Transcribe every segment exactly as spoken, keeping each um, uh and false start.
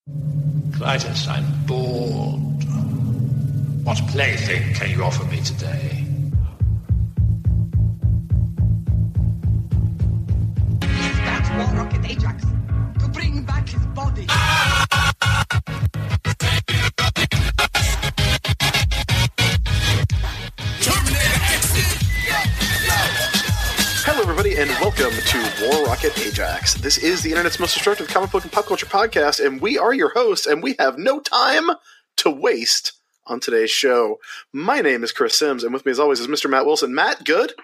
Clytus, I'm bored. What plaything can you offer me today? He's got War Rocket Ajax to bring back his body. Hello, everybody, and welcome to War Rocket Ajax. This is the internet's most destructive comic book and pop culture podcast, and we are your hosts, and we have no time to waste on today's show. My name is Chris Sims, and with me, as always, is Mister Matt Wilson. Matt, good?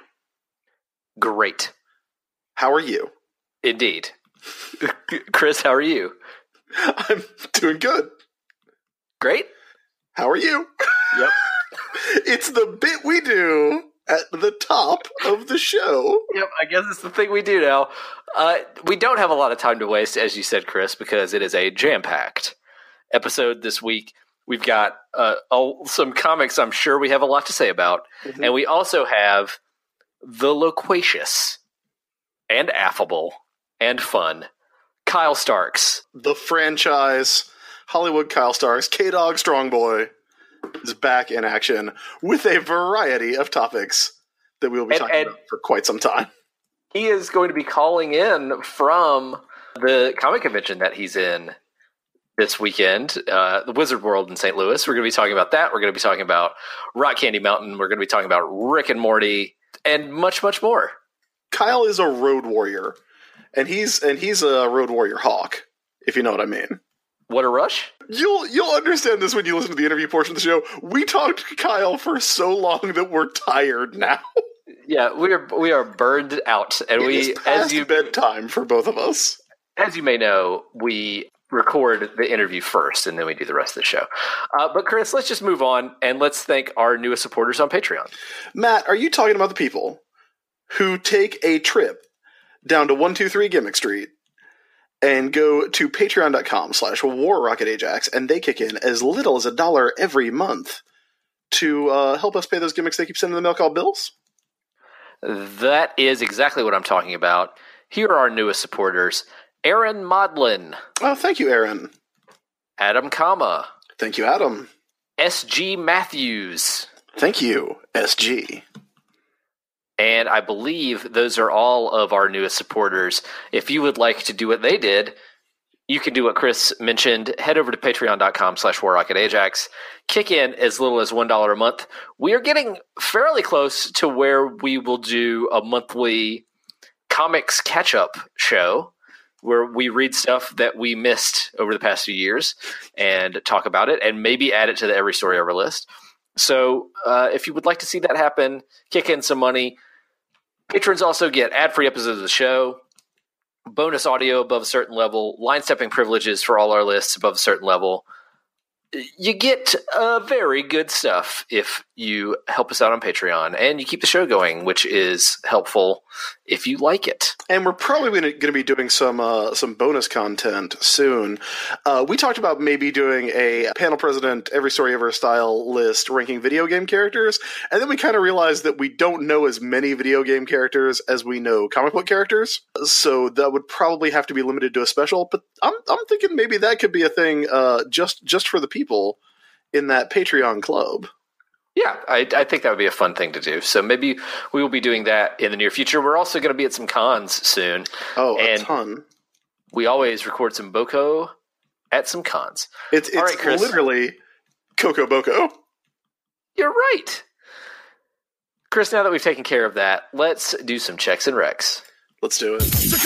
Great. How are you? Indeed. Chris, how are you? I'm doing good. Great. How are you? Yep. It's the bit we do at the top of the show. Yep, I guess it's the thing we do now. Uh, we don't have a lot of time to waste, as you said, Chris, because it is a jam-packed episode this week. We've got uh, oh, some comics I'm sure we have a lot to say about, mm-hmm. and we also have the loquacious and affable and fun Kyle Starks. The franchise, Hollywood Kyle Starks, K-Dog Strongboy, is back in action with a variety of topics that we will be and, talking and about for quite some time. He is going to be calling in from the comic convention that he's in this weekend, uh, the Wizard World in Saint Louis. We're going to be talking about that. We're going to be talking about Rock Candy Mountain. We're going to be talking about Rick and Morty and much, much more. Kyle is a road warrior, and he's and he's a road warrior hawk, if you know what I mean. What a rush. You'll you'll understand this when you listen to the interview portion of the show. We talked to Kyle for so long that we're tired now. Yeah, we are we are burned out, and it we is past as you bedtime for both of us. As you may know, we record the interview first, and then we do the rest of the show. Uh, but Chris, let's just move on, and let's thank our newest supporters on Patreon. Matt, are you talking about the people who take a trip down to one two three Gimmick Street and go to patreon.com slash warrocketajax, and they kick in as little as a dollar every month to uh, help us pay those gimmicks they keep sending in the mail called bills? That is exactly what I'm talking about. Here are our newest supporters. Aaron Modlin. Oh, thank you, Aaron. Adam Kama. Thank you, Adam. S G Matthews. Thank you, S G. And I believe those are all of our newest supporters. If you would like to do what they did, you can do what Chris mentioned. Head over to patreon.com slash warrocketajax. Kick in as little as one dollar a month. We are getting fairly close to where we will do a monthly comics catch-up show where we read stuff that we missed over the past few years and talk about it and maybe add it to the Every Story Ever list. So uh, if you would like to see that happen, kick in some money. Patrons also get ad-free episodes of the show, bonus audio above a certain level, line-stepping privileges for all our lists above a certain level. You get uh, very good stuff if you help us out on Patreon, and you keep the show going, which is helpful if you like it. And we're probably going to be doing some uh, some bonus content soon. Uh, we talked about maybe doing a panel president, Every Story Ever style list ranking video game characters, and then we kind of realized that we don't know as many video game characters as we know comic book characters, so that would probably have to be limited to a special. But I'm I'm thinking maybe that could be a thing uh, just just for the people in that Patreon club. Yeah, I, I think that would be a fun thing to do. So maybe we will be doing that in the near future. We're also going to be at some cons soon. Oh, a and ton. We always record some Boko at some cons. It's, it's All right, Chris. Literally Coco Boko. You're right. Chris, now that we've taken care of that, let's do some checks and recs. Let's do it.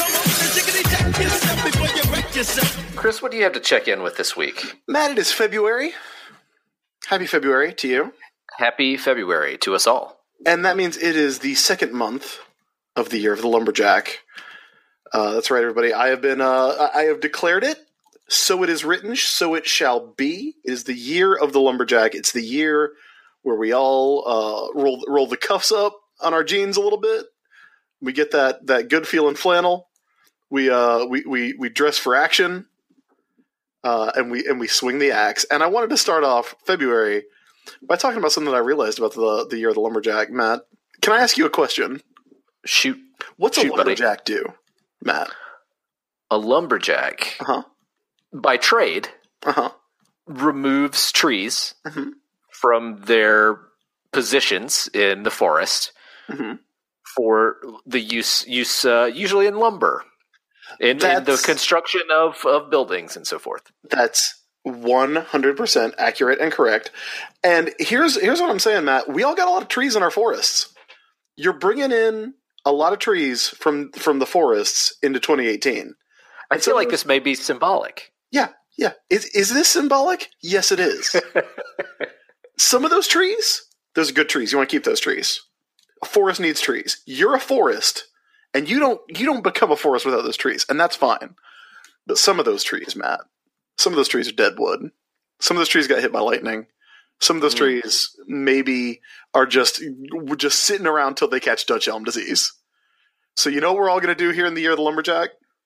Chris, what do you have to check in with this week? Matt, it is February. Happy February to you. Happy February to us all. And that means it is the second month of the year of the Lumberjack. Uh, that's right, everybody. I have been, uh, I have declared it. So it is written, so it shall be. It is the year of the Lumberjack. It's the year where we all uh, roll roll the cuffs up on our jeans a little bit. We get that that good feeling flannel. We uh we we we dress for action. Uh, and we and we swing the axe. And I wanted to start off February by talking about something that I realized about the the year of the Lumberjack. Matt, can I ask you a question? Shoot. What's Shoot, a lumberjack buddy. do, Matt? A lumberjack, uh-huh. by trade, Uh-huh. removes trees Mm-hmm. from their positions in the forest Mm-hmm. for the use use uh, usually in lumber, in, in the That's- construction of, of buildings and so forth. That's one hundred percent accurate and correct. And here's here's what I'm saying, Matt. We all got a lot of trees in our forests. You're bringing in a lot of trees from from the forests into twenty eighteen. I And feel so like there's- this may be symbolic. Yeah, yeah. Is is this symbolic? Yes, it is. Some of those trees, those are good trees. You want to keep those trees. A forest needs trees. You're a forest, and you don't you don't become a forest without those trees, and that's fine. But some of those trees, Matt, some of those trees are dead wood. Some of those trees got hit by lightning. Some of those Mm. trees maybe are just just sitting around till they catch Dutch elm disease. So you know what we're all going to do here in the year of the lumberjack?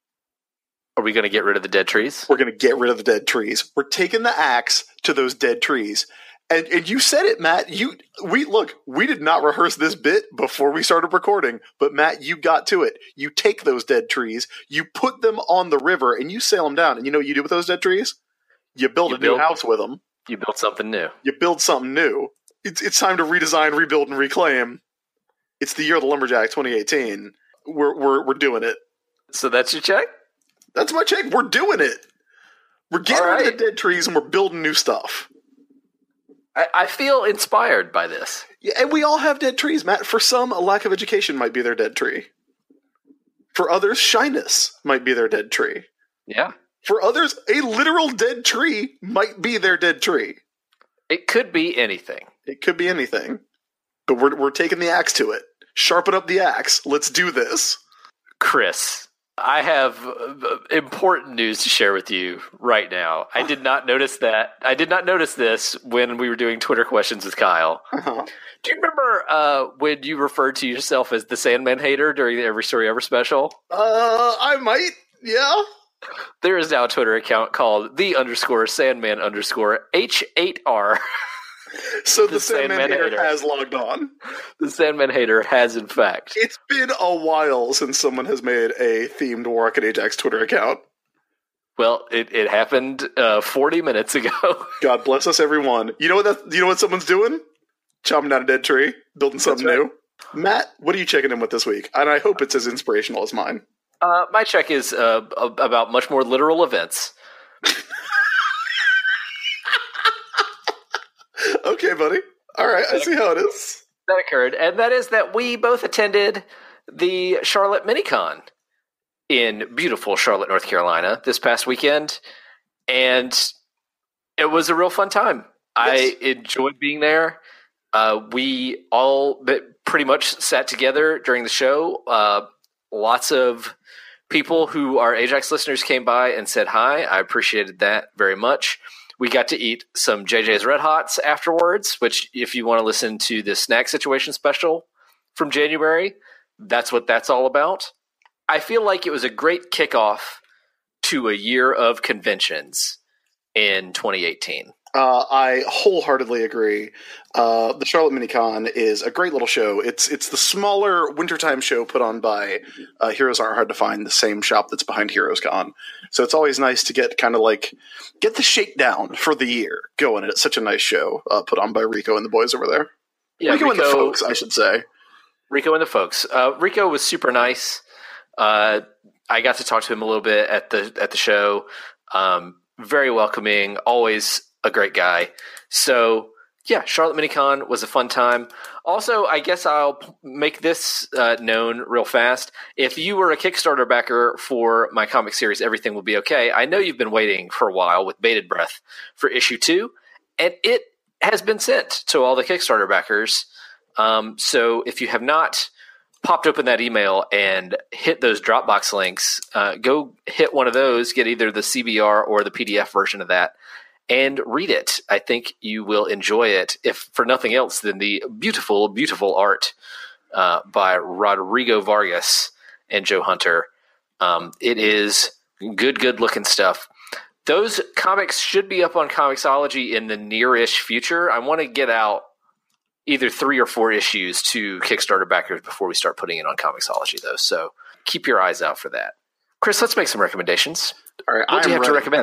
Are we going to get rid of the dead trees? We're going to get rid of the dead trees. We're taking the axe to those dead trees. And and you said it, Matt. You we look, we did not rehearse this bit before we started recording, but Matt, you got to it. You take those dead trees, you put them on the river, and you sail them down. And you know what you do with those dead trees? You build You a build- new house with them. You built something new. You build something new. It's it's time to redesign, rebuild, and reclaim. It's the year of the lumberjack, twenty eighteen. We're we're we're doing it. So that's your check? That's my check. We're doing it. We're getting All rid of right. the dead trees, and we're building new stuff. I, I feel inspired by this. Yeah, and we all have dead trees, Matt. For some, a lack of education might be their dead tree. For others, shyness might be their dead tree. Yeah. For others, a literal dead tree might be their dead tree. It could be anything. It could be anything. But we're, we're taking the axe to it. Sharpen up the axe. Let's do this. Chris, I have uh, important news to share with you right now. I did not notice that. I did not notice this when we were doing Twitter questions with Kyle. Uh-huh. Do you remember uh, when you referred to yourself as the Sandman hater during the Every Story Ever special? Uh, I might. Yeah. There is now a Twitter account called the underscore Sandman underscore H eight R. So the, The Sandman, Sandman hater hater. has logged on. The Sandman hater has, in fact. It's been a while since someone has made a themed Warrock and Ajax Twitter account. Well, it, it happened uh, forty minutes ago. God bless us, everyone. You know what? That, you know what someone's doing? Chopping down a dead tree, building something That's new. Matt, what are you checking in with this week? And I hope it's as inspirational as mine. Uh, my check is uh, ab- about much more literal events. Okay, buddy. All right, I see how it is. That occurred, and that is that we both attended the Charlotte Minicon in beautiful Charlotte, North Carolina this past weekend, and it was a real fun time. Yes. I enjoyed being there. Uh, we all b- pretty much sat together during the show. Uh, lots of people who are Ajax listeners came by and said hi. I appreciated that very much. We got to eat some J J's Red Hots afterwards, which if you want to listen to the snack situation special from January, that's what that's all about. I feel like it was a great kickoff to a year of conventions in twenty eighteen. Uh, I wholeheartedly agree. Uh, the Charlotte Minicon is a great little show. It's it's the smaller wintertime show put on by uh, Heroes Aren't Hard to Find, the same shop that's behind Heroes Con. So it's always nice to get kind of like get the shakedown for the year going. And it's such a nice show uh, put on by Rico and the boys over there. Yeah, Rico, and the folks, I should say. Rico and the folks. Uh, Rico was super nice. Uh, I got to talk to him a little bit at the at the show. Um, very welcoming, always a great guy. So yeah, Charlotte Minicon was a fun time. Also, I guess I'll p- make this uh, known real fast. If you were a Kickstarter backer for my comic series, Everything Will Be Okay, I know you've been waiting for a while with bated breath for issue two, and it has been sent to all the Kickstarter backers. Um, so if you have not popped open that email and hit those Dropbox links, uh, go hit one of those, get either the C B R or the P D F version of that, and read it. I think you will enjoy it, if for nothing else than the beautiful, beautiful art uh, by Rodrigo Vargas and Joe Hunter. Um, it is good, good looking stuff. Those comics should be up on Comixology in the near-ish future. I want to get out either three or four issues to Kickstarter backers before we start putting it on Comixology, though. So keep your eyes out for that. Chris, let's make some recommendations. All right, What do you I'm have to ready. recommend?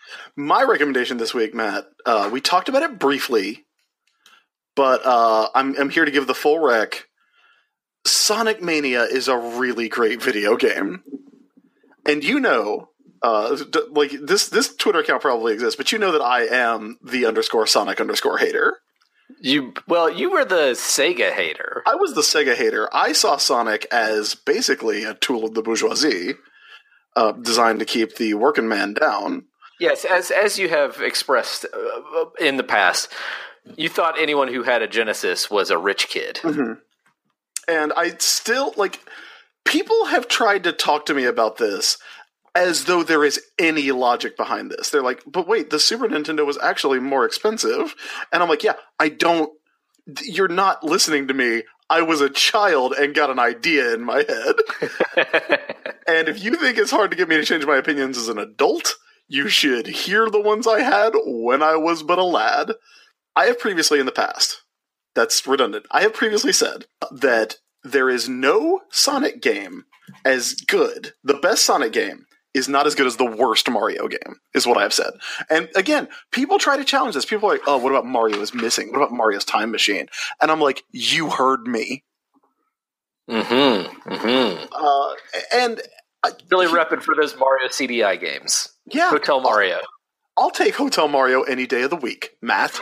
My recommendation this week, Matt, uh, we talked about it briefly, but uh, I'm, I'm here to give the full rec. Sonic Mania is a really great video game. And you know, uh, d- like this this Twitter account probably exists, but you know that I am the underscore Sonic underscore hater. You well, you were the Sega hater. I was the Sega hater. I saw Sonic as basically a tool of the bourgeoisie, uh, designed to keep the working man down. Yes, as as you have expressed uh, in the past, you thought anyone who had a Genesis was a rich kid. Mm-hmm. And I still, like, people have tried to talk to me about this as though there is any logic behind this. They're like, but wait, the Super Nintendo was actually more expensive. And I'm like, yeah, I don't, you're not listening to me. I was a child and got an idea in my head. And if you think it's hard to get me to change my opinions as an adult, you should hear the ones I had when I was but a lad. I have previously in the past, that's redundant, I have previously said that there is no Sonic game as good. The best Sonic game is not as good as the worst Mario game, is what I have said. And again, people try to challenge this. People are like, oh, what about Mario is missing? What about Mario's Time Machine? And I'm like, you heard me. Mm-hmm. Mm-hmm. Uh, and uh, really repping for those Mario C D I games. Yeah. Hotel Mario. I'll, I'll take Hotel Mario any day of the week, Matt.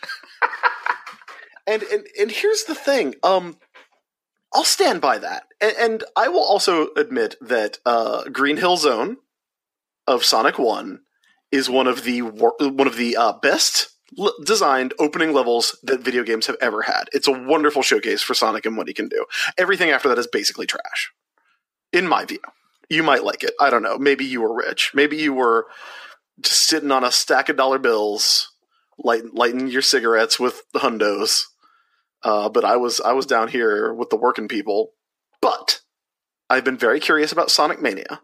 and, and and here's the thing. Um, I'll stand by that. And, and I will also admit that uh, Green Hill Zone of Sonic one is one of the one of the uh, best l- designed opening levels that video games have ever had. It's a wonderful showcase for Sonic and what he can do. Everything after that is basically trash, in my view. You might like it. I don't know. Maybe you were rich. Maybe you were just sitting on a stack of dollar bills, light, lighting your cigarettes with the hundos. Uh, but I was I was down here with the working people. But I've been very curious about Sonic Mania.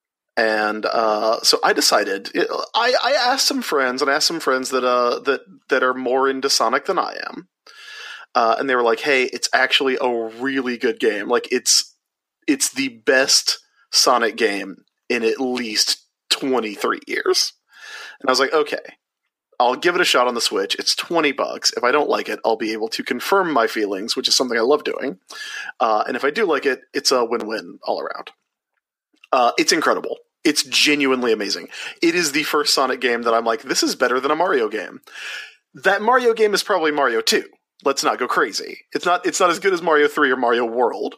And uh, so I decided, I, I asked some friends, and I asked some friends that uh, that that are more into Sonic than I am. Uh, and they were like, hey, it's actually a really good game. Like, it's it's the best Sonic game in at least twenty-three years. And I was like, okay, I'll give it a shot on the Switch. It's twenty bucks. If I don't like it, I'll be able to confirm my feelings, which is something I love doing. Uh, and if I do like it, it's a win-win all around. Uh, it's incredible. It's genuinely amazing. It is the first Sonic game that I'm like, this is better than a Mario game. That Mario game is probably Mario two. Let's not go crazy. It's not, it's not as good as Mario three or Mario World,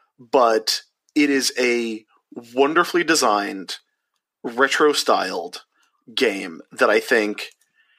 but it is a wonderfully designed, retro-styled game that I think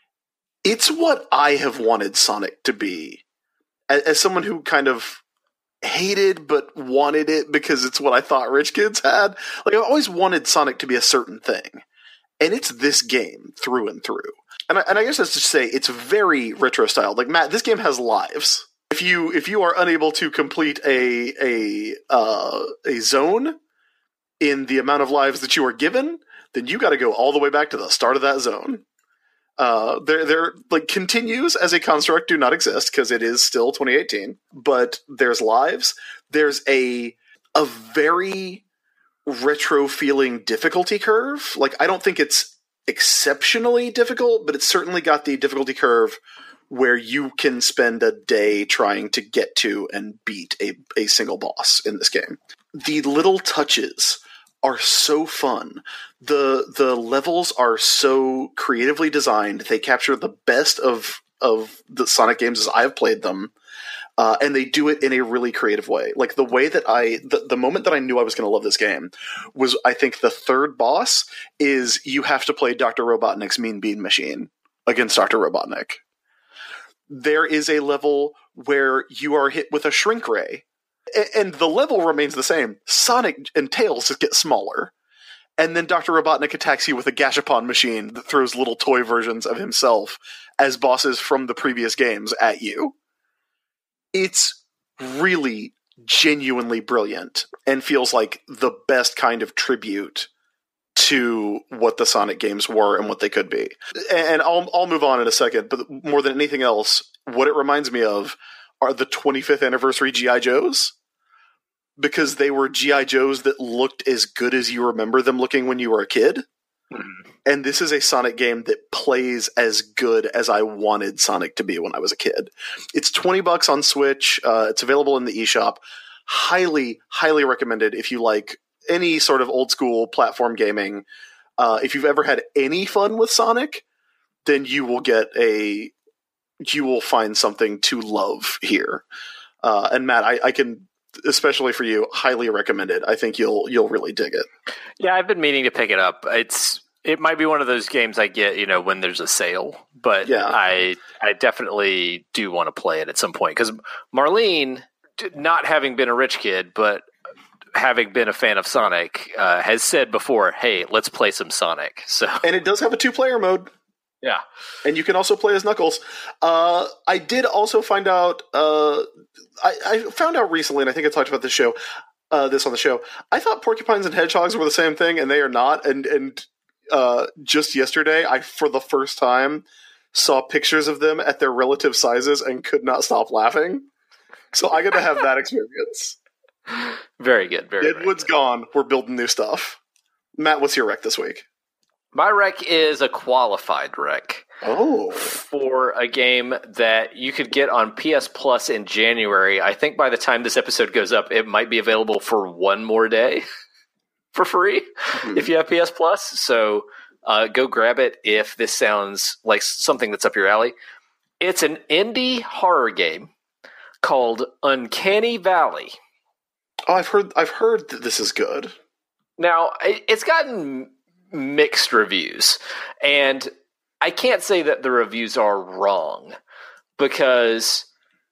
it's what I have wanted Sonic to be. As, as someone who kind of hated but wanted it because it's what I thought rich kids had. Like, I've always wanted Sonic to be a certain thing. And it's this game through and through. And I, and I guess that's to say it's very retro-styled. Like, Matt, this game has lives. If you if you are unable to complete a a uh, a zone in the amount of lives that you are given, then you got to go all the way back to the start of that zone. Uh, there, there, like, continues as a construct do not exist because it is still twenty eighteen. But there's lives. There's a a very retro feeling difficulty curve. Like, I don't think it's exceptionally difficult, but it's certainly got the difficulty curve where you can spend a day trying to get to and beat a, a single boss in this game. The little touches are so fun. The the levels are so creatively designed. They capture the best of of the Sonic games as I've played them. Uh, and they do it in a really creative way. Like, the way that I, the, the moment that I knew I was going to love this game was, I think, the third boss is you have to play Doctor Robotnik's Mean Bean Machine against Doctor Robotnik. There is a level where you are hit with a shrink ray, a- and the level remains the same. Sonic and Tails just get smaller. And then Doctor Robotnik attacks you with a Gashapon machine that throws little toy versions of himself as bosses from the previous games at you. It's really genuinely brilliant and feels like the best kind of tribute to what the Sonic games were and what they could be. And I'll I'll move on in a second, but more than anything else, what it reminds me of are the twenty-fifth anniversary G I. Joes, because they were G I. Joes that looked as good as you remember them looking when you were a kid. Mm-hmm. And this is a Sonic game that plays as good as I wanted Sonic to be when I was a kid. It's twenty bucks on Switch. Uh, it's available in the eShop. Highly, highly recommended if you like any sort of old school platform gaming. Uh, if you've ever had any fun with Sonic, then you will get a, you will find something to love here. Uh, and Matt, I, I can, especially for you, highly recommend it. I think you'll you'll really dig it. Yeah, I've been meaning to pick it up. It's it might be one of those games I get, you know, when there's a sale, but yeah. I I definitely do want to play it at some point because Marlene, not having been a rich kid, but having been a fan of Sonic, uh, has said before, "Hey, let's play some Sonic." So, and it does have a two-player mode. Yeah, and you can also play as Knuckles. Uh, I did also find out. Uh, I, I found out recently, and I think I talked about this show, uh, this on the show. I thought porcupines and hedgehogs were the same thing, and they are not. And and uh, just yesterday, I for the first time saw pictures of them at their relative sizes and could not stop laughing. So I got to have that experience. Very good. Very. Deadwood's very good. Gone. We're building new stuff. Matt, what's your rec this week? My rec is a qualified rec. Oh. For a game that you could get on P S Plus in January. I think by the time this episode goes up, it might be available for one more day for free mm-hmm. if you have P S Plus. So uh, go grab it if this sounds like something that's up your alley. It's an indie horror game called Uncanny Valley. Oh, I've heard. I've heard that this is good. Now, it's gotten mixed reviews, and I can't say that the reviews are wrong because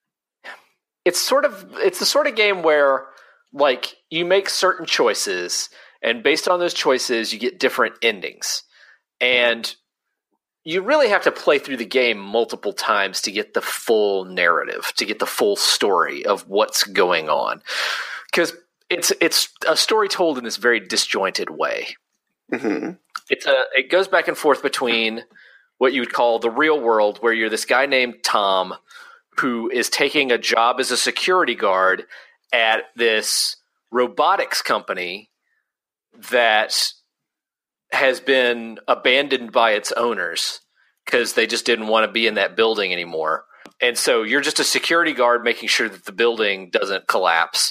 it's sort of it's the sort of game where like you make certain choices, and based on those choices, you get different endings, and you really have to play through the game multiple times to get the full narrative, to get the full story of what's going on, because it's it's a story told in this very disjointed way. Mm-hmm. It's a it goes back and forth between what you would call the real world, where you're this guy named Tom who is taking a job as a security guard at this robotics company that has been abandoned by its owners because they just didn't want to be in that building anymore. And so you're just a security guard making sure that the building doesn't collapse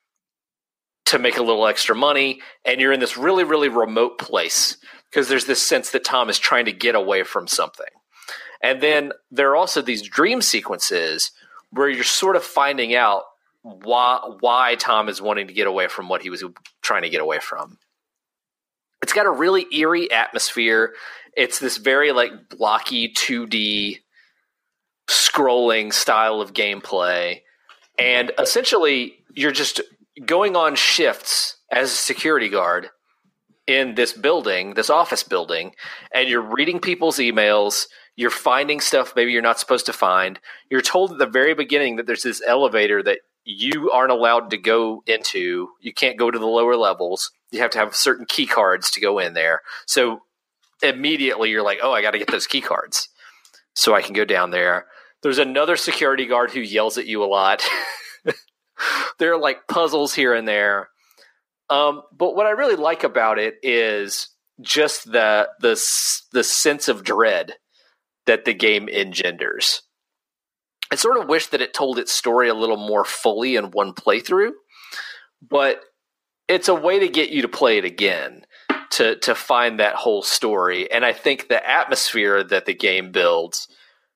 to make a little extra money. And you're in this really, really remote place because there's this sense that Tom is trying to get away from something. And then there are also these dream sequences where you're sort of finding out why, why Tom is wanting to get away from what he was trying to get away from. It's got a really eerie atmosphere. It's this very like blocky two D scrolling style of gameplay. And essentially you're just going on shifts as a security guard in this building, this office building, and you're reading people's emails. You're finding stuff maybe you're not supposed to find. You're told at the very beginning that there's this elevator that you aren't allowed to go into. You can't go to the lower levels. You have to have certain key cards to go in there. So immediately you're like, oh, I got to get those key cards so I can go down there. There's another security guard who yells at you a lot. There are like puzzles here and there. Um, but what I really like about it is just the, the, the sense of dread that the game engenders. I sort of wish that it told its story a little more fully in one playthrough, but it's a way to get you to play it again, to to find that whole story. And I think the atmosphere that the game builds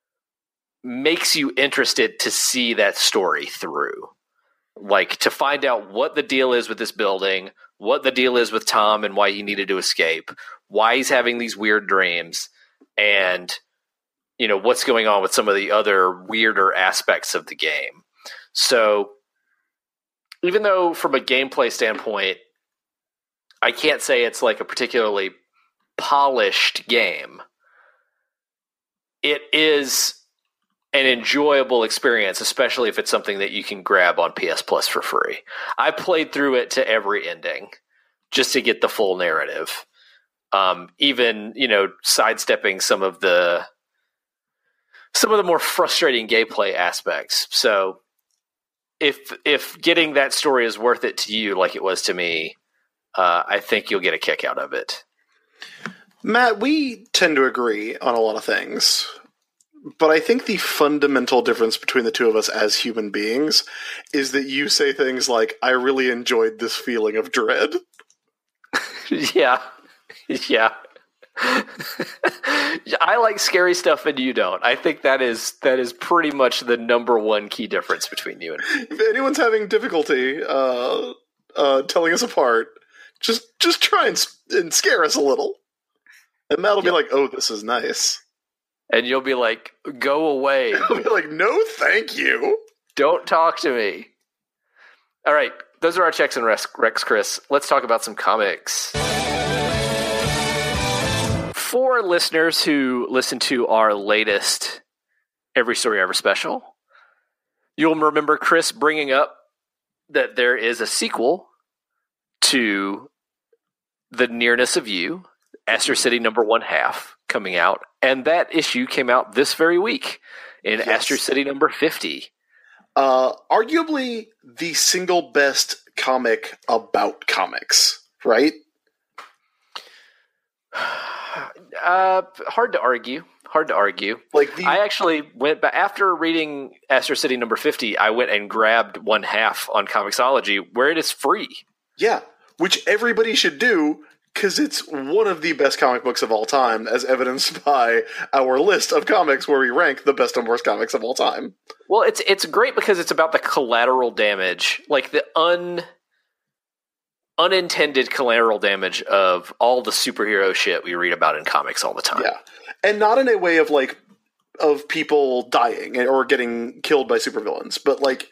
makes you interested to see that story through. Like, to find out what the deal is with this building, what the deal is with Tom and why he needed to escape, why he's having these weird dreams, and you know, what's going on with some of the other weirder aspects of the game. So even though from a gameplay standpoint, I can't say it's like a particularly polished game, it is an enjoyable experience, especially if it's something that you can grab on P S Plus for free. I played through it to every ending just to get the full narrative. Um, even, you know, sidestepping some of the some of the more frustrating gameplay aspects. So if if getting that story is worth it to you like it was to me, uh, I think you'll get a kick out of it. Matt, we tend to agree on a lot of things, but I think the fundamental difference between the two of us as human beings is that you say things like, I really enjoyed this feeling of dread. Yeah. Yeah. I like scary stuff and you don't. I think that is that is pretty much the number one key difference between you and me. If anyone's having difficulty uh, uh, telling us apart, just just try and, and scare us a little. And Matt will yep. be like, oh, this is nice. And you'll be like, go away. I'll be like, no, thank you. Don't talk to me. All right, those are our checks and recs, Chris. Let's talk about some comics. For listeners who listen to our latest Every Story Ever special, you'll remember Chris bringing up that there is a sequel to The Nearness of You, Astro City number one half, coming out, and that issue came out this very week in yes. Astro City number fifty. Uh, arguably the single best comic about comics, right? Uh, hard to argue. Hard to argue. Like the, I actually went back after reading Astro City number fifty. I went and grabbed one half on Comixology, where it is free. Yeah, which everybody should do because it's one of the best comic books of all time, as evidenced by our list of comics where we rank the best and worst comics of all time. Well, it's it's great because it's about the collateral damage, like the un. unintended collateral damage of all the superhero shit we read about in comics all the time. Yeah. And not in a way of like of people dying or getting killed by supervillains, but like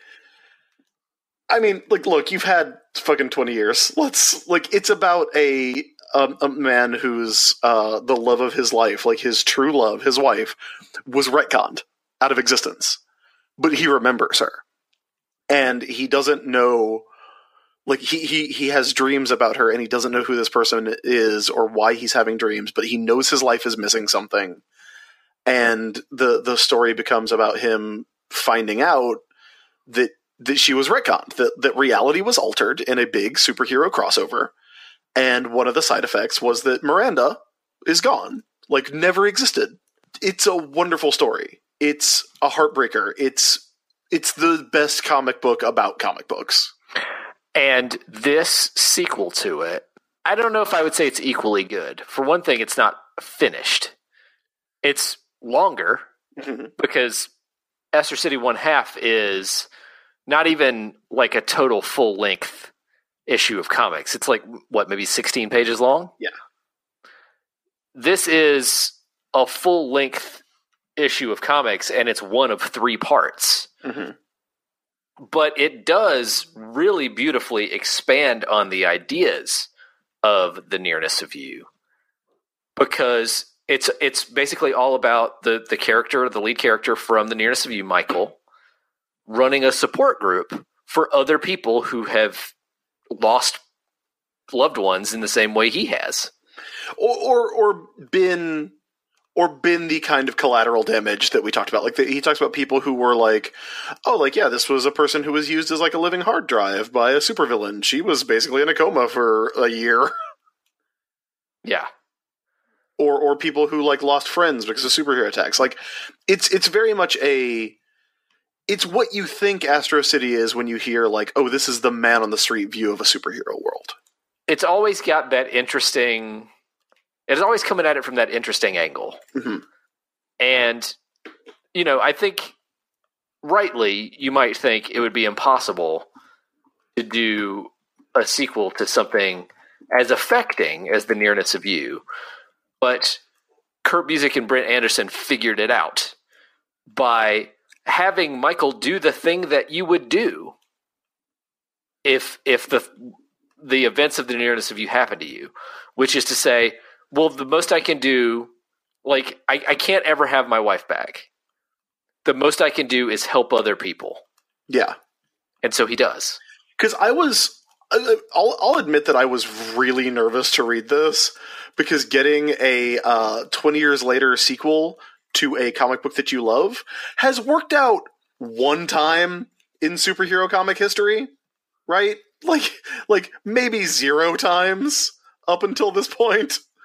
I mean, like look, you've had fucking twenty years. Let's like it's about a um, a man who's uh the love of his life, like his true love, his wife, was retconned out of existence. But he remembers her. And he doesn't know Like, he, he, he has dreams about her, and he doesn't know who this person is or why he's having dreams, but he knows his life is missing something. And the the story becomes about him finding out that that she was retconned, that, that reality was altered in a big superhero crossover. And one of the side effects was that Miranda is gone, like, never existed. It's a wonderful story. It's a heartbreaker. It's it's the best comic book about comic books. And this sequel to it, I don't know if I would say it's equally good. For one thing, it's not finished. It's longer mm-hmm. because Astro City one half is not even like a total full length issue of comics. It's like, what, maybe sixteen pages long? Yeah. This is a full length issue of comics, and it's one of three parts. Mm-hmm. But it does really beautifully expand on the ideas of The Nearness of You, because it's it's basically all about the, the character, the lead character from The Nearness of You, Michael, running a support group for other people who have lost loved ones in the same way he has. Or or, or been... Or been the kind of collateral damage that we talked about. Like the, he talks about people who were like, oh, like, yeah, this was a person who was used as like a living hard drive by a supervillain. She was basically in a coma for a year. Yeah. Or or people who like lost friends because of superhero attacks. Like it's it's very much a it's what you think Astro City is when you hear like, oh, this is the man on the street view of a superhero world. It's always got that interesting. It's always coming at it from that interesting angle. Mm-hmm. And, you know, I think rightly you might think it would be impossible to do a sequel to something as affecting as The Nearness of You. But Kurt Busiek and Brent Anderson figured it out by having Michael do the thing that you would do if if the the events of The Nearness of You happen to you, which is to say, well, the most I can do, like, I, I can't ever have my wife back. The most I can do is help other people. Yeah. And so he does. Because I was, I'll, I'll admit that I was really nervous to read this, because getting a uh, twenty years later sequel to a comic book that you love has worked out one time in superhero comic history, right? Like, like maybe zero times up until this point.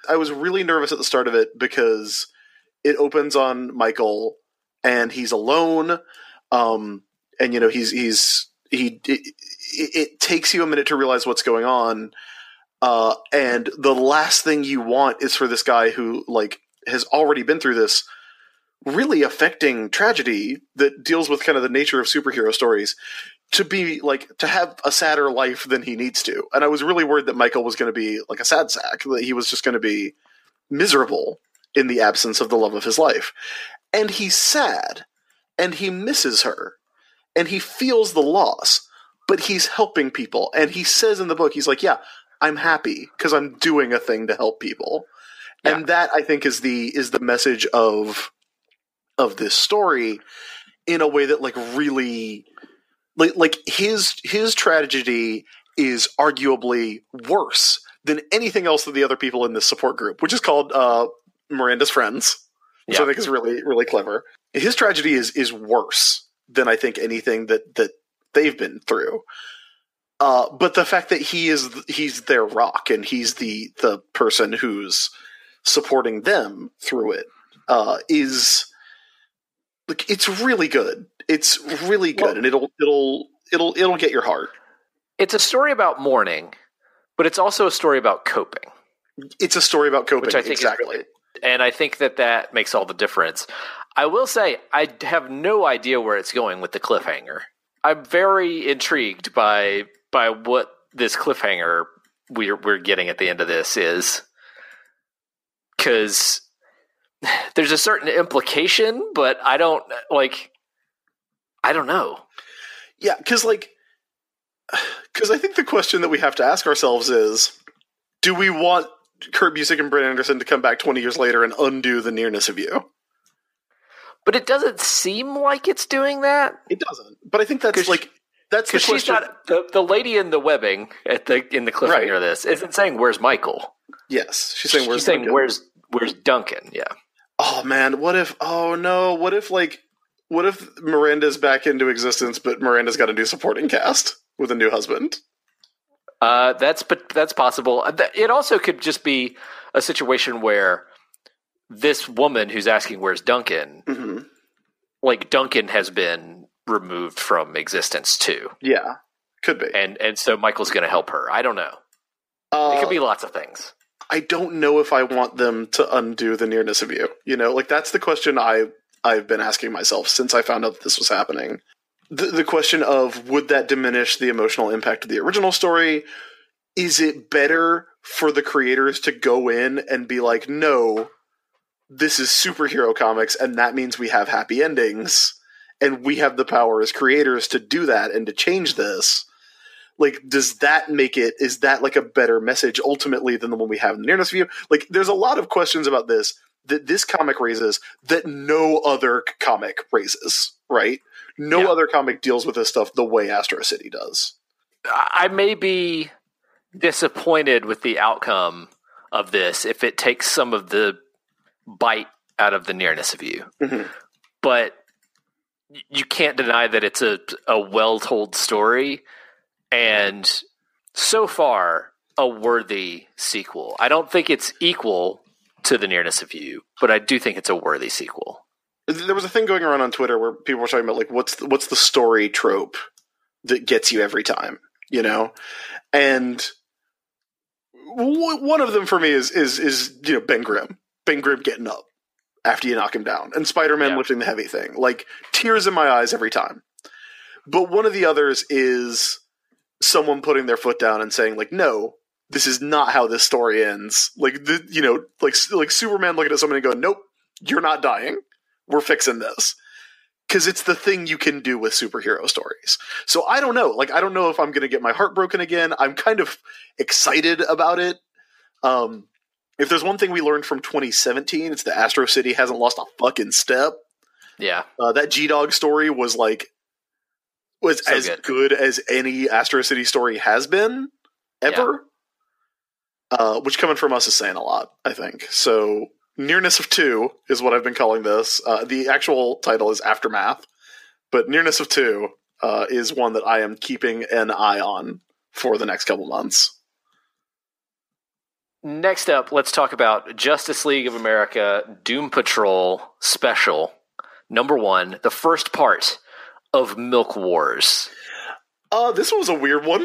I was really nervous at the start of it because it opens on Michael and he's alone. Um, and you know, he's, he's, he, it, it takes you a minute to realize what's going on. Uh, and the last thing you want is for this guy who like has already been through this really affecting tragedy that deals with kind of the nature of superhero stories to be like, to have a sadder life than he needs to. And I was really worried that Michael was going to be like a sad sack, that he was just going to be miserable in the absence of the love of his life. And he's sad and he misses her and he feels the loss, but he's helping people. And he says in the book, he's like, yeah, I'm happy because I'm doing a thing to help people. Yeah. And that I think is the, is the message of, of this story in a way that like really like, like his, his tragedy is arguably worse than anything else that the other people in this support group, which is called, uh, Miranda's Friends, which yeah. I think is really, really clever. His tragedy is, is worse than I think anything that, that they've been through. Uh, but the fact that he is, he's their rock and he's the, the person who's supporting them through it, uh, is like, it's really good. It's really good. Well, and it'll, it'll, it'll, it'll get your heart. It's a story about mourning, but it's also a story about coping. It's a story about coping. Which I think exactly. Is, and I think that that makes all the difference. I will say, I have no idea where it's going with the cliffhanger. I'm very intrigued by by what this cliffhanger we're we're getting at the end of this is, because there's a certain implication, but I don't like. I don't know. Yeah, because like, because I think the question that we have to ask ourselves is, do we want Kurt Busiek and Brent Anderson to come back twenty years later and undo the nearness of you? But it doesn't seem like it's doing that. It doesn't. But I think that's like that's the question. She's not the, the lady in the webbing at the in the cliffhanger right. of this isn't saying where's Michael. Yes, she's saying where's she's saying Duncan? where's where's Duncan. Yeah. Oh man, what if? Oh no, what if like what if Miranda's back into existence, but Miranda's got a new supporting cast with a new husband? Uh, that's but that's possible. It also could just be a situation where this woman who's asking where's Duncan, mm-hmm. like Duncan has been removed from existence too. Yeah, could be. And and so Michael's going to help her. I don't know. Uh, it could be lots of things. I don't know if I want them to undo the nearness of you. You know, like that's the question I I've been asking myself since I found out that this was happening. The, the question of would that diminish the emotional impact of the original story? Is it better for the creators to go in and be like, no, this is superhero comics, and that means we have happy endings, and we have the power as creators to do that and to change this? Like, does that make it, is that like a better message ultimately than the one we have in the nearness of you? Like, there's a lot of questions about this that this comic raises that no other comic raises, right? No yeah. other comic deals with this stuff the way Astro City does. I may be disappointed with the outcome of this if it takes some of the bite out of the nearness of you. Mm-hmm. But you can't deny that it's a, a well-told story, and so far, a worthy sequel. I don't think it's equal to the nearness of you, but I do think it's a worthy sequel. There was a thing going around on Twitter where people were talking about, like, what's the, what's the story trope that gets you every time, you know? And w- one of them for me is, is, is, you know, Ben Grimm. Ben Grimm getting up after you knock him down. And Spider-Man yeah. lifting the heavy thing. Like, tears in my eyes every time. But one of the others is someone putting their foot down and saying, like, no, this is not how this story ends. Like, the, you know, like, like Superman looking at someone and going, nope, you're not dying. We're fixing this. Because it's the thing you can do with superhero stories. So I don't know. Like, I don't know if I'm going to get my heart broken again. I'm kind of excited about it. Um, if there's one thing we learned from twenty seventeen, it's that Astro City hasn't lost a fucking step. Yeah. Uh, that G-Dog story was like, was so as good. good as any Astro City story has been ever. Yeah. Uh, which coming from us is saying a lot, I think. So Nearness of Two is what I've been calling this. Uh, the actual title is Aftermath, but Nearness of Two uh, is one that I am keeping an eye on for the next couple months. Next up, let's talk about Justice League of America Doom Patrol Special, number one, the first part of Milk Wars. Uh, this was a weird one.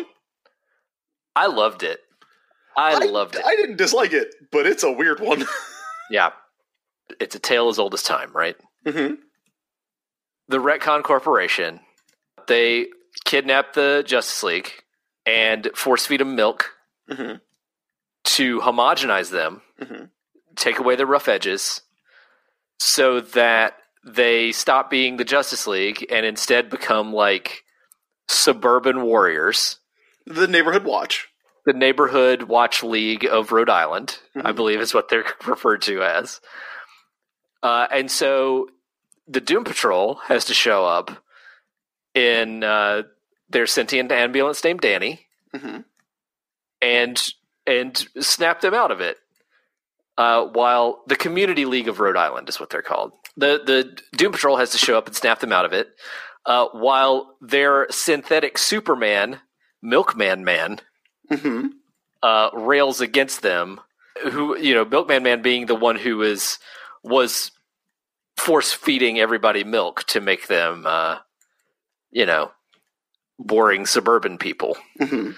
I loved it. I, I loved it. I didn't dislike it, but it's a weird one. Yeah. It's a tale as old as time, right? Mm-hmm. The Retcon Corporation, they kidnap the Justice League and force feed them milk mm-hmm. to homogenize them, mm-hmm. take away the rough edges, so that they stop being the Justice League and instead become like suburban warriors. The Neighborhood Watch. The Neighborhood Watch League of Rhode Island, mm-hmm. I believe is what they're referred to as. Uh, and so the Doom Patrol has to show up in uh, their sentient ambulance named Danny mm-hmm. and and snap them out of it. Uh, while the Community League of Rhode Island is what they're called. The the Doom Patrol has to show up and snap them out of it, uh, while their synthetic Superman, Milkman Man, mm-hmm. uh, rails against them. Who you know, Milkman Man being the one who is was force feeding everybody milk to make them, uh, you know, boring suburban people. Mm-hmm.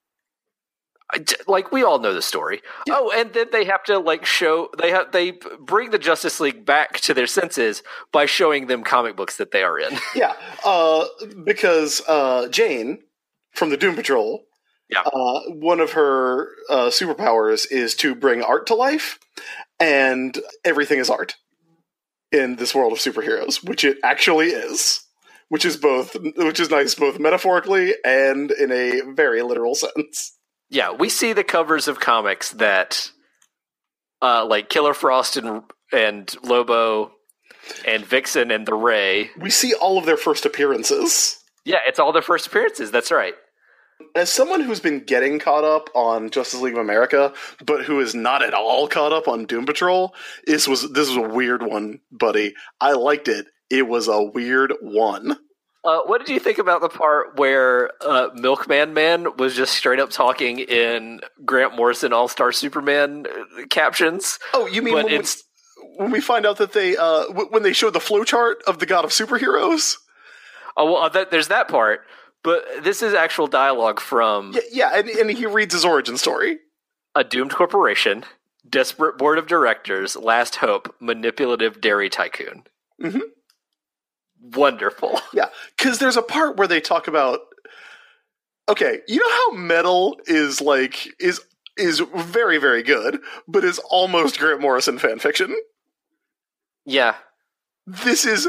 I, like we all know the story. Yeah. Oh, and then they have to like show they have they bring the Justice League back to their senses by showing them comic books that they are in. Yeah, uh, because uh, Jane from the Doom Patrol, yeah, uh, one of her uh, superpowers is to bring art to life, and everything is art in this world of superheroes, which it actually is. Which is both, which is nice both metaphorically and in a very literal sense. Yeah, we see the covers of comics that, uh, like Killer Frost and and Lobo, and Vixen and the Ray. We see all of their first appearances. Yeah, it's all their first appearances. That's right. As someone who's been getting caught up on Justice League of America, but who is not at all caught up on Doom Patrol, this was this was a weird one, buddy. I liked it. It was a weird one. Uh, what did you think about the part where uh, Milkman Man was just straight up talking in Grant Morrison All-Star Superman captions? Oh, you mean when we, when we find out that they uh, w- when they showed the flowchart of the God of Superheroes? Oh, well, that, there's that part, but this is actual dialogue from yeah, yeah and, and he reads his origin story. A doomed corporation, desperate board of directors, last hope, manipulative dairy tycoon. Mm-hmm. Wonderful. Yeah, because there's a part where they talk about, okay, you know how Metal is like is is very very good, but is almost Grant Morrison fan fiction. Yeah, this is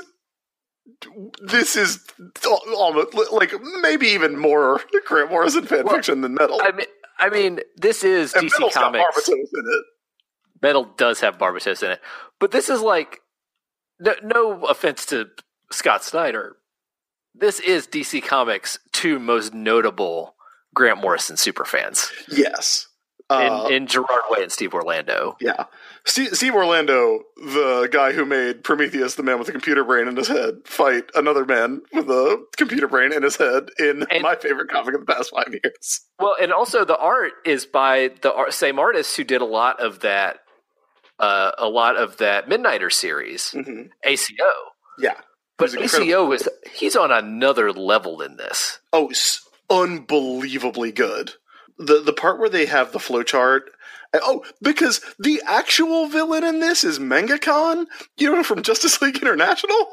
this is almost like maybe even more Grant Morrison fan well, fiction than Metal. I mean, I mean, this is and D C Metal's Comics. Got Barbatos in it. Metal does have Barbatos in it, but this is like no, no offense to Scott Snyder, this is D C Comics' two most notable Grant Morrison superfans. Yes. Uh, in, in Gerard Way and Steve Orlando. Yeah. Steve, Steve Orlando, the guy who made Prometheus, the man with a computer brain in his head, fight another man with a computer brain in his head in and, my favorite comic of the past five years. Well, and also the art is by the art, same artists who did a lot of that, uh, a lot of that Midnighter series, mm-hmm. A C O. Yeah. But A C O is he's on another level in this. Oh, unbelievably good. The the part where they have the flowchart. Oh, because the actual villain in this is Mangakon, you know, from Justice League International.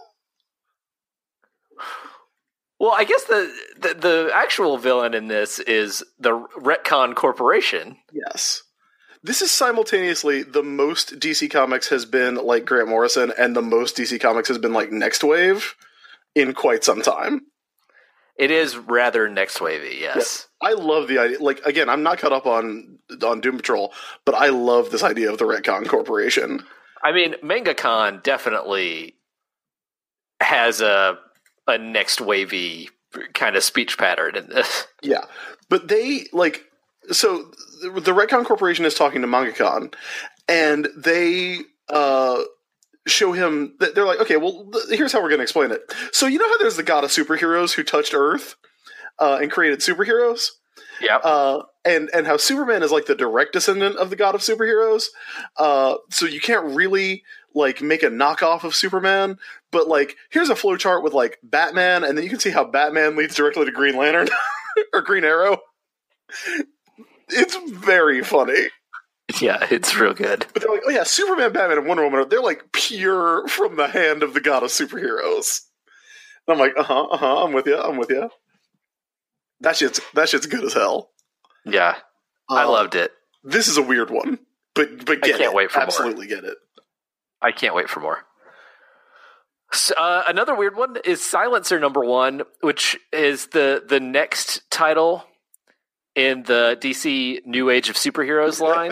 Well, I guess the, the the actual villain in this is the Retcon Corporation. Yes. This is simultaneously the most D C Comics has been like Grant Morrison and the most D C Comics has been like Next Wave in quite some time. It is rather Next Wavy, yes. Yeah, I love the idea. Like, again, I'm not caught up on on Doom Patrol, but I love this idea of the Retcon Corporation. I mean, Mangakon definitely has a a Next Wavy kind of speech pattern in this. Yeah, but they, like... So the, the Retcon Corporation is talking to Mangakon, and they uh, show him that they're like, okay, well, th- here's how we're going to explain it. So you know how there's the God of Superheroes who touched Earth uh, and created superheroes? Yeah. Uh, and, and how Superman is like the direct descendant of the god of superheroes. Uh, so you can't really like make a knockoff of Superman, but like here's a flowchart with like Batman, and then you can see how Batman leads directly to Green Lantern or Green Arrow. It's very funny. Yeah, it's real good. But they're like, oh yeah, Superman, Batman, and Wonder Woman, they're like pure from the hand of the god of superheroes. And I'm like, uh-huh, uh-huh, I'm with you, I'm with you. That shit's, that shit's good as hell. Yeah, I Um, loved it. This is a weird one, but but I get can't it. wait for more. Absolutely get it. I can't wait for more. So, uh, another weird one is Silencer number one, which is the the next title in the D C New Age of Superheroes line.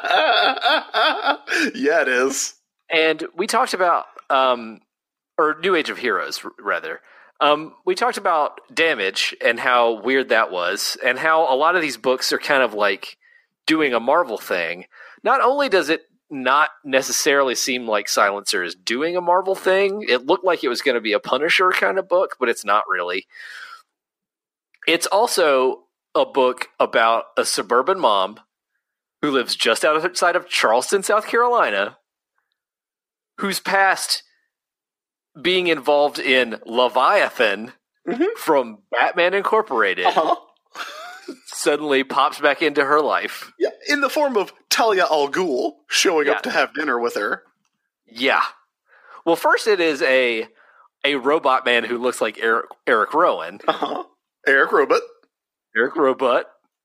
Yeah, it is. And we talked about, um, or New Age of Heroes, r- rather. Um, we talked about Damage and how weird that was, and how a lot of these books are kind of like doing a Marvel thing. Not only does it not necessarily seem like Silencer is doing a Marvel thing, it looked like it was going to be a Punisher kind of book, but it's not really. It's also a book about a suburban mom who lives just outside of Charleston, South Carolina, whose past being involved in Leviathan Mhm. from Batman Incorporated Uh-huh. suddenly pops back into her life. Yeah, in the form of Talia al Ghul showing Yeah. up to have dinner with her. Yeah. Well, first it is a a robot man who looks like Eric, Eric Rowan. Uh-huh. Eric Robot. Eric Robot.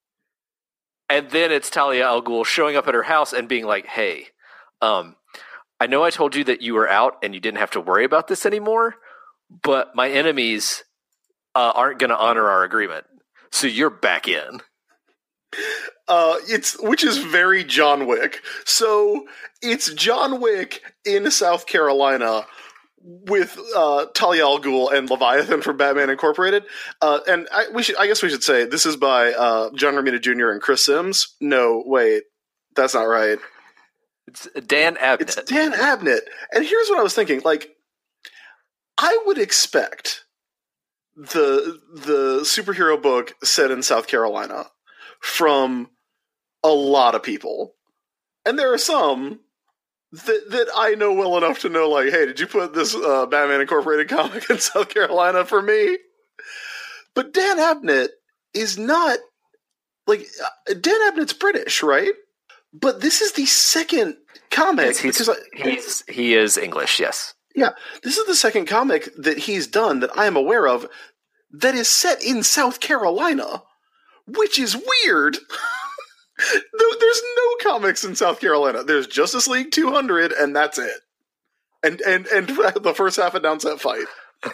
And then it's Talia al Ghul showing up at her house and being like, hey, um, I know I told you that you were out and you didn't have to worry about this anymore, but my enemies uh, aren't going to honor our agreement. So you're back in. Uh, it's which is very John Wick. So it's John Wick in South Carolina with uh, Talia al Ghul and Leviathan from Batman Incorporated. Uh, and I, we should, I guess we should say this is by uh, John Romita Junior and Chris Sims. No, wait, that's not right. It's Dan Abnett. It's Dan Abnett. And here's what I was thinking: like, I would expect the the superhero book set in South Carolina from a lot of people, and there are some that that I know well enough to know, like, hey, did you put this uh, Batman Incorporated comic in South Carolina for me? But Dan Abnett is not like uh, Dan Abnett's British, right? But this is the second comic Yes, he's, because I, he's, he is English, yes. yeah, this is the second comic that he's done that I am aware of that is set in South Carolina, which is weird. No, there's no comics in South Carolina. There's Justice League two hundred, and that's it. And and and the first half of Downset Fight.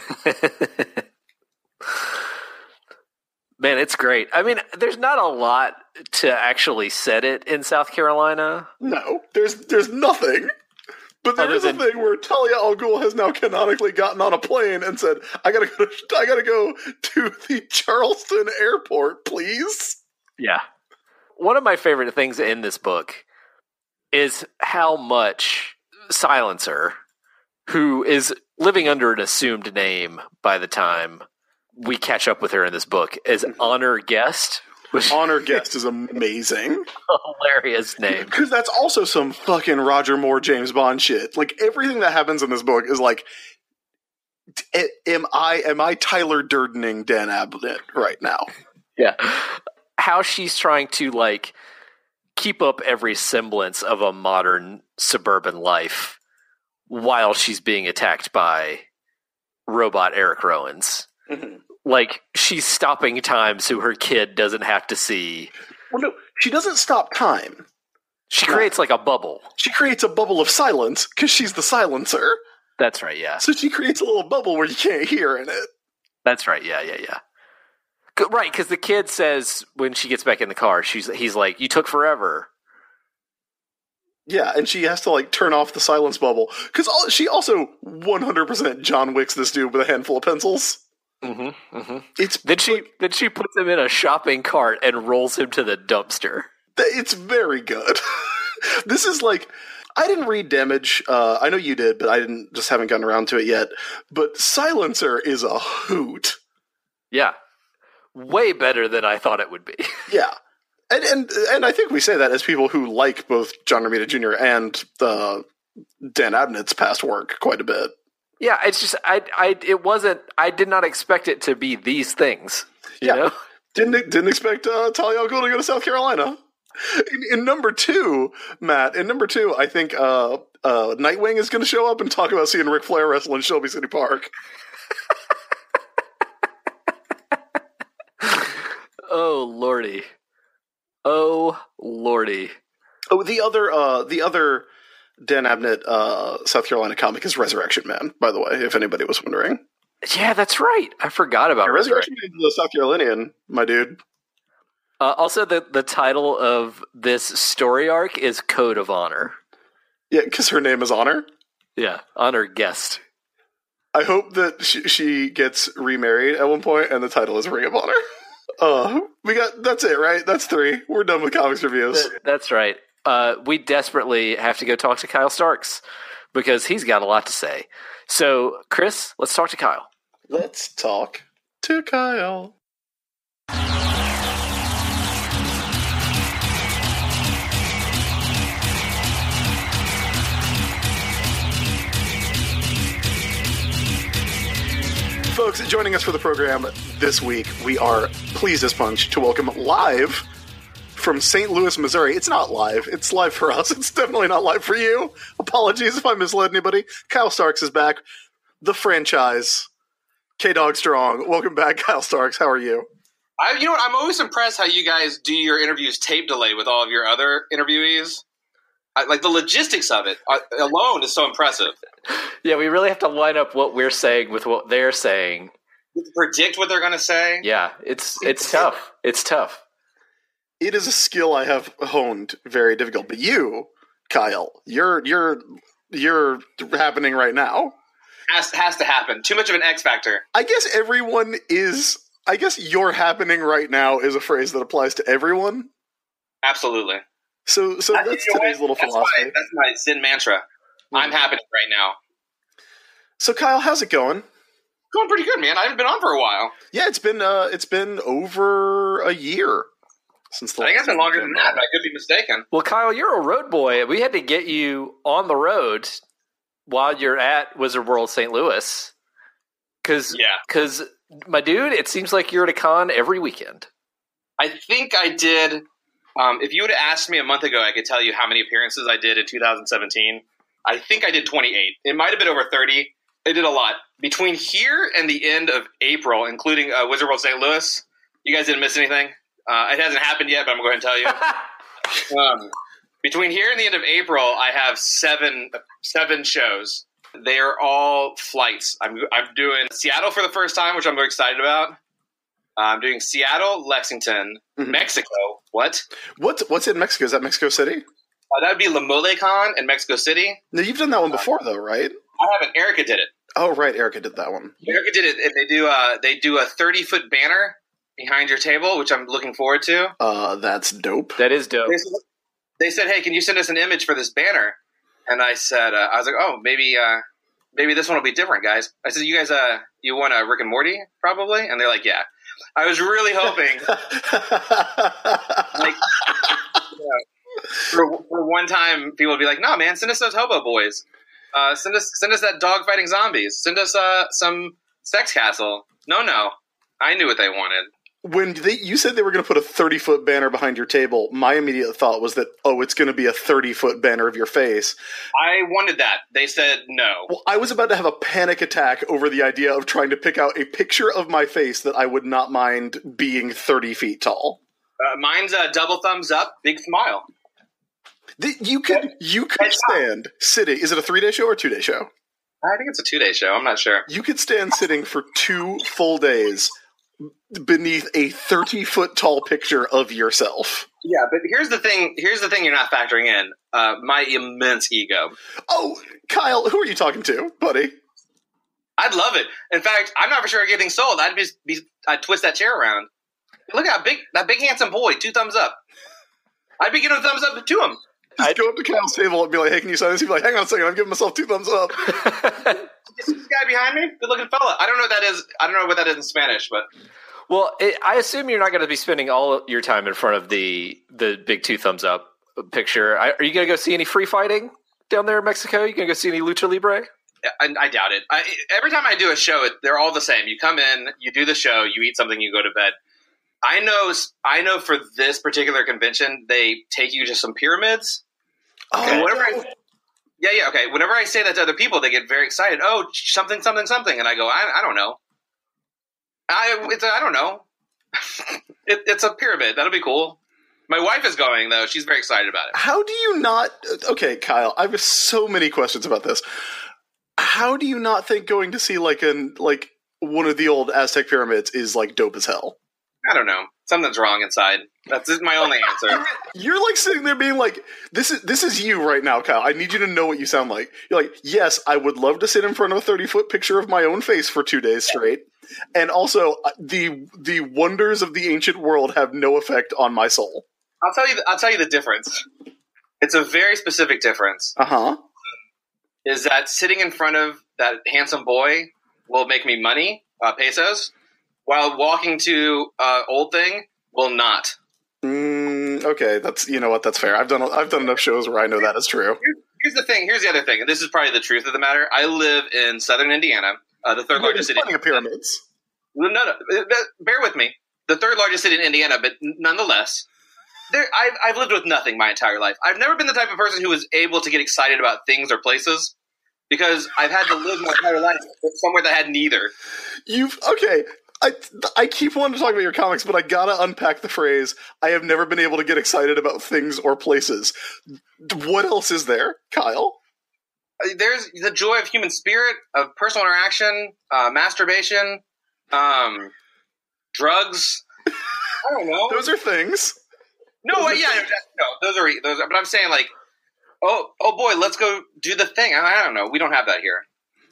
Man, it's great. I mean, there's not a lot to actually set it in South Carolina. No, there's there's nothing. But there Other is than- a thing where Talia al Ghul has now canonically gotten on a plane and said, "I gotta go. To, I gotta go to the Charleston airport, please." Yeah. One of my favorite things in this book is how much Silencer, who is living under an assumed name by the time we catch up with her in this book, is Honor Guest, which is Honor Guest is amazing. a hilarious name. Because that's also some fucking Roger Moore James Bond shit. Like everything that happens in this book is like, t- am I am I Tyler Durdening Dan Abnett right now? Yeah. How she's trying to like keep up every semblance of a modern suburban life while she's being attacked by robot Eric Rowans. Mm-hmm. Like she's stopping time so her kid doesn't have to see. Well, no, she doesn't stop time. She creates like a bubble. She creates a bubble of silence because she's the silencer. That's right, yeah. So she creates a little bubble where you can't hear in it. That's right, yeah, yeah, yeah. C- Right, because the kid says when she gets back in the car, she's he's like, "You took forever." Yeah, and she has to like turn off the silence bubble because she also one hundred percent John Wicks this dude with a handful of pencils. Mm-hmm, mm-hmm. It's Then she then she puts him in a shopping cart and rolls him to the dumpster. it's very good. This is like I didn't read Damage. Uh, I know you did, but I didn't. Just haven't gotten around to it yet. But Silencer is a hoot. Yeah. way better than I thought it would be. Yeah. And, and and I think we say that as people who like both John Romita Junior and uh, Dan Abnett's past work quite a bit. Yeah, it's just I I it wasn't I did not expect it to be these things. You Yeah. know? Didn't didn't expect uh, Talia al Ghul to go to South Carolina. In, in number two, Matt, in number two, I think uh, uh, Nightwing is going to show up and talk about seeing Ric Flair wrestle in Shelby City Park. Oh lordy. Oh lordy. Oh, the other uh, the other Dan Abnett uh, South Carolina comic is Resurrection Man, by the way, if anybody was wondering. Yeah, that's right. I forgot about Yeah, Resurrection. Resurrection Man is the South Carolinian, my dude. Uh, also, the, the title of this story arc is Code of Honor. Yeah, because her name is Honor. Yeah, Honor Guest. I hope that she, she gets remarried at one point, and the title is Ring of Honor. Uh, we got that's it, right? That's three. We're done with comics reviews. That's right. Uh, we desperately have to go talk to Kyle Starks because he's got a lot to say. So, Chris, let's talk to Kyle. Let's talk to Kyle. Folks, joining us for the program this week, we are pleased as punch to welcome live from Saint Louis, Missouri. It's not live. It's live for us. It's definitely not live for you. Apologies if I misled anybody. Kyle Starks is back. The franchise. K-Dog Strong. Welcome back, Kyle Starks. How are you? I, you know what? I'm always impressed how you guys do your interviews tape delay with all of your other interviewees. I, like the logistics of it uh, alone is so impressive. Yeah, we really have to line up what we're saying with what they're saying. You can predict what they're going to say. Yeah, it's it's tough. It's tough. It is a skill I have honed, very difficult. But you, Kyle, you're you're you're happening right now. Has has to happen. Too much of an X factor. I guess everyone is. I guess "you're happening right now" is a phrase that applies to everyone. Absolutely. So, so I- that's you know today's what? little that's philosophy. My, that's my Zen mantra. I'm happening right now. So, Kyle, how's it going? Going pretty good, man. I haven't been on for a while. Yeah, it's been uh, it's been over a year since the. I think last it's been time longer we than came that, on. but I could be mistaken. Well, Kyle, you're a road boy. We had to get you on the road while you're at Wizard World Saint Louis. Because, Yeah. my dude, it seems like you're at a con every weekend. I think I did. Um, if you would have asked me a month ago, I could tell you how many appearances I did in two thousand seventeen. I think I did twenty-eight. It might have been over thirty. I did a lot. Between here and the end of April, including uh, Wizard World Saint Louis, you guys didn't miss anything. Uh, it hasn't happened yet, but I'm going to tell you. um, between here and the end of April, I have seven seven shows. They are all flights. I'm I'm doing Seattle for the first time, which I'm very excited about. Uh, I'm doing Seattle, Lexington, Mhm. Mexico. What? What's what's in Mexico? Is that Mexico City? Uh, that would be La Mole Con in Mexico City. No, you've done that one before, though, right? I haven't. Erica did it. Oh, right. Erica did that one. Erica did it. And they do a they do a thirty foot banner behind your table, which I'm looking forward to. Uh, that's dope. That is dope. They said, they said, "Hey, can you send us an image for this banner?" And I said, uh, "I was like, oh, maybe, uh, maybe this one will be different, guys." I said, "You guys, uh, you want a Rick and Morty, probably?" And they're like, "Yeah." I was really hoping, like, you know, for, for one time, people would be like, "No, man, send us those Hobo Boys. Uh, send us, send us that dog fighting zombies. Send us uh, some Sex Castle." No, no, I knew what they wanted. When they, you said they were going to put a thirty-foot banner behind your table, my immediate thought was that, oh, it's going to be a thirty-foot banner of your face. I wanted that. They said no. Well, I was about to have a panic attack over the idea of trying to pick out a picture of my face that I would not mind being thirty feet tall. Uh, mine's a double thumbs up, big smile. The, you could you could stand sitting. Is it a three-day show or a two-day show? I think it's a two-day show. I'm not sure. You could stand sitting for two full days beneath a thirty-foot tall picture of yourself. Yeah, but here's the thing. Here's the thing you're not factoring in. Uh, my immense ego. Oh, Kyle, who are you talking to, buddy? I'd love it. In fact, I'm not for sure getting sold. I'd be, be I'd twist that chair around. Look how big that big handsome boy. Two thumbs up. I'd be giving a thumbs up to him. Just I'd- go up to Kyle's table and be like, "Hey, can you sign this?" He'd be like, "Hang on a second, I'm giving myself two thumbs up." You see this guy behind me? Good looking fella. I don't know what that is. I don't know what that is in Spanish, but Well, it, I assume you're not going to be spending all your time in front of the the big two thumbs up picture. I, are you going to go see any free fighting down there in Mexico? You going to go see any lucha libre? I, I doubt it. I, every time I do a show, it, they're all the same. You come in, you do the show, you eat something, you go to bed. I know. I know for this particular convention, they take you to some pyramids. Oh, and whenever no. I, yeah, yeah, okay. Whenever I say that to other people, they get very excited. Oh, something, something, something, and I go, I, I don't know. I, it's, I don't know. it, it's a pyramid. That'll be cool. My wife is going though. She's very excited about it. How do you not? Okay, Kyle, I have so many questions about this. How do you not think going to see like an like one of the old Aztec pyramids is like dope as hell? I don't know. Something's wrong inside. That's my only answer. You're like sitting there being like, "This is this is you right now, Kyle. I need you to know what you sound like." You're like, "Yes, I would love to sit in front of a thirty foot picture of my own face for two days straight." And also, the the wonders of the ancient world have no effect on my soul. I'll tell you. The, I'll tell you the difference. It's a very specific difference. Uh huh. Is that sitting in front of that handsome boy will make me money, uh, pesos, while walking to uh, old thing will not. Mm, okay, that's you know what that's fair. I've done I've done enough shows where I know that is true. Here's, here's the thing. Here's the other thing. And this is probably the truth of the matter. I live in southern Indiana, uh, the third largest city. Plenty of pyramids. No, no, bear with me. The third largest city in Indiana, but nonetheless, there. I've, I've lived with nothing my entire life. I've never been the type of person who was able to get excited about things or places because I've had to live my entire life somewhere that had neither. You've okay. I I keep wanting to talk about your comics, but I gotta unpack the phrase. I have never been able to get excited about things or places. What else is there, Kyle? There's the joy of human spirit, of personal interaction, uh, masturbation. Um, drugs. I don't know. Those are things. No, those yeah, things. no, those are those. Are, but I'm saying like, oh, oh boy, let's go do the thing. I, I don't know. We don't have that here.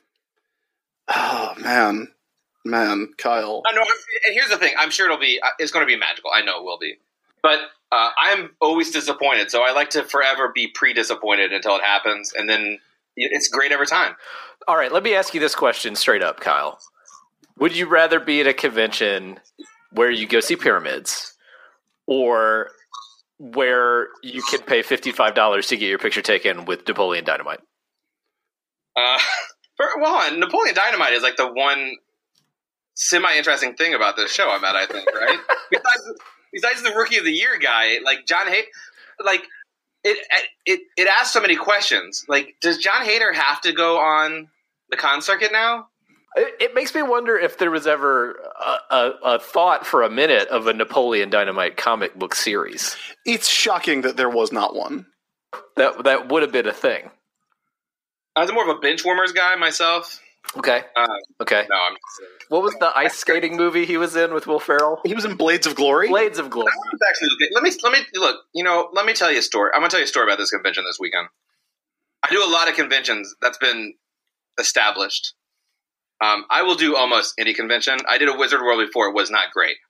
Oh man, man, Kyle. I know. And here's the thing. I'm sure it'll be. It's going to be magical. I know it will be. But uh, I'm always disappointed. So I like to forever be pre-disappointed until it happens, and then it's great every time. All right, let me ask you this question straight up, Kyle. Would you rather be at a convention where you go see pyramids or where you can pay fifty-five dollars to get your picture taken with Napoleon Dynamite? Uh, for, well, Napoleon Dynamite is like the one semi-interesting thing about this show I'm at, I think, right? besides, besides the Rookie of the Year guy, like John Hay, like it, it, it asks so many questions. Like, does John Hader have to go on the con circuit now? It makes me wonder if there was ever a, a, a thought for a minute of a Napoleon Dynamite comic book series. It's shocking that there was not one. That that would have been a thing. I was more of a bench warmers guy myself. Okay. Uh, okay. No, I'm. What was the ice skating movie he was in with Will Ferrell? He was in Blades of Glory. Blades of Glory. That was actually okay. Let me let me look. You know, let me tell you a story. I'm gonna tell you a story about this convention this weekend. I do a lot of conventions. That's been established. Um, I will do almost any convention. I did a Wizard World before. It was not great.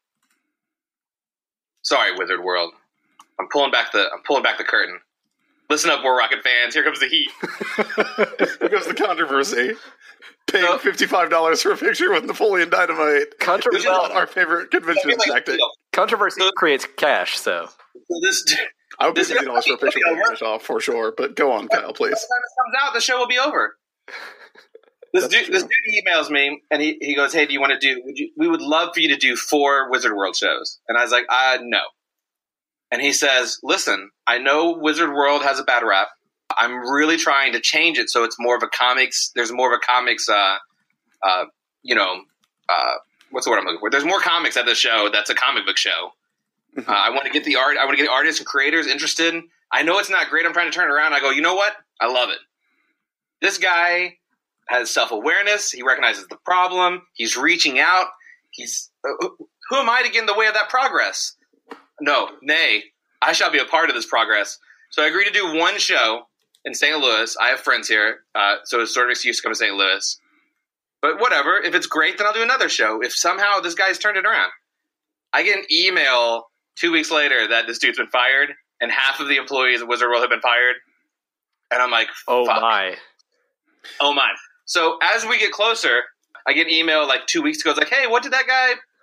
Sorry, Wizard World. I'm pulling back the I'm pulling back the curtain. Listen up, War Rocket fans. Here comes the heat. Here goes the controversy. Paying So- fifty-five dollars for a picture with Napoleon Dynamite. Controversy, This is not our favorite convention Like, tactic. controversy So- creates cash, so. So this I would pay this- fifty dollars for a picture with Finish off for sure, but go on, Kyle, please. By the time it comes out, the show will be over. This That's dude, true. this dude emails me and he, he goes, "Hey, do you want to do? Would you, we would love for you to do four Wizard World shows." And I was like, "Uh, no." And he says, "Listen, I know Wizard World has a bad rap. I'm really trying to change it so it's more of a comics. There's more of a comics. Uh, uh, you know, uh, what's the word I'm looking for? There's more comics at this show. That's a comic book show. Uh, I want to get the art. I want to get the artists and creators interested. I know it's not great. I'm trying to turn it around." I go, "You know what? I love it. This guy has self-awareness. He recognizes the problem. He's reaching out. He's uh, who am I to get in the way of that progress? No, nay, I shall be a part of this progress." So I agreed to do one show in Saint Louis. I have friends here, uh, so it's sort of an excuse to come to Saint Louis. But whatever. If it's great, then I'll do another show. If somehow this guy's turned it around. I get an email two weeks later that this dude's been fired, and half of the employees at Wizard World have been fired. And I'm like, Oh, fuck. my. Oh my. So as we get closer, I get an email like two weeks ago. It's like, "Hey, what did that guy,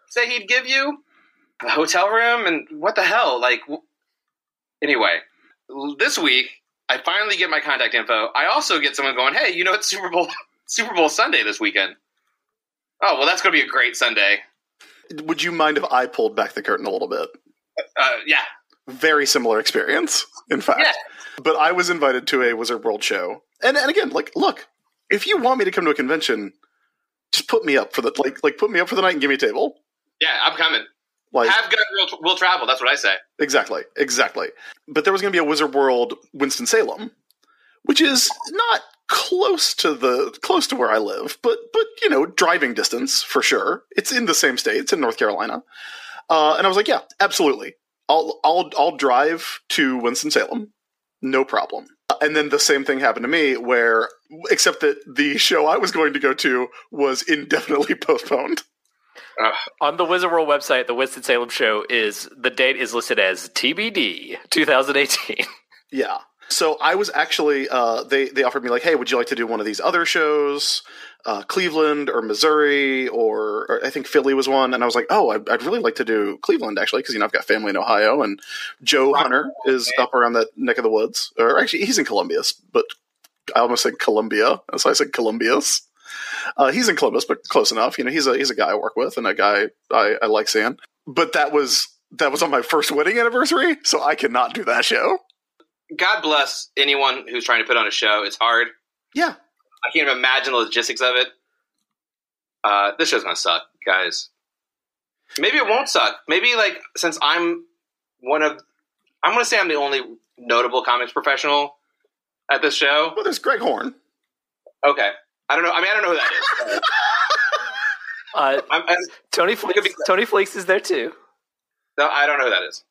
say he'd give you? A hotel room? And what the hell? Like, w- anyway, this week, I finally get my contact info. I also get someone going, hey, you know, it's Super Bowl Super Bowl Sunday this weekend. Oh, well, that's going to be a great Sunday. Would you mind if I pulled back the curtain a little bit? Uh, yeah. Very similar experience, in fact. Yeah. But I was invited to a Wizard World show. And and again, like, look, if you want me to come to a convention, just put me up for the like like put me up for the night and give me a table. Yeah, I'm coming. Like, Have gun, we'll, we'll travel. That's what I say. Exactly, exactly. But there was going to be a Wizard World Winston-Salem, which is not close to the close to where I live, but but you know, driving distance for sure. It's in the same state. It's in North Carolina. Uh, and I was like, yeah, absolutely. I'll I'll I'll drive to Winston-Salem, no problem. And then the same thing happened to me, where except that the show I was going to go to was indefinitely postponed. Uh, On the Wizard World website, the Winston-Salem show is the date is listed as T B D twenty eighteen. Yeah. So I was actually uh, they they offered me like, hey, would you like to do one of these other shows, uh, Cleveland or Missouri or, or I think Philly was one, and I was like, oh, I'd, I'd really like to do Cleveland actually because you know I've got family in Ohio and Joe Hunter is up around that neck of the woods, or actually he's in Columbus, but I almost said Columbia, so I said Columbus. Uh, he's in Columbus, but close enough. You know, he's a he's a guy I work with and a guy I, I like seeing. But that was that was on my first wedding anniversary, so I cannot do that show. God bless anyone who's trying to put on a show. It's hard. Yeah. I can't even imagine the logistics of it. Uh, this show's going to suck, guys. Maybe it won't suck. Maybe, like, since I'm one of... I'm going to say I'm the only notable comics professional at this show. Well, there's Greg Horn. Okay. I don't know. I mean, I don't know who that is. Uh, I'm, I'm, Tony Fleeks, Tony Fleeks is there too. no, I don't know who that is.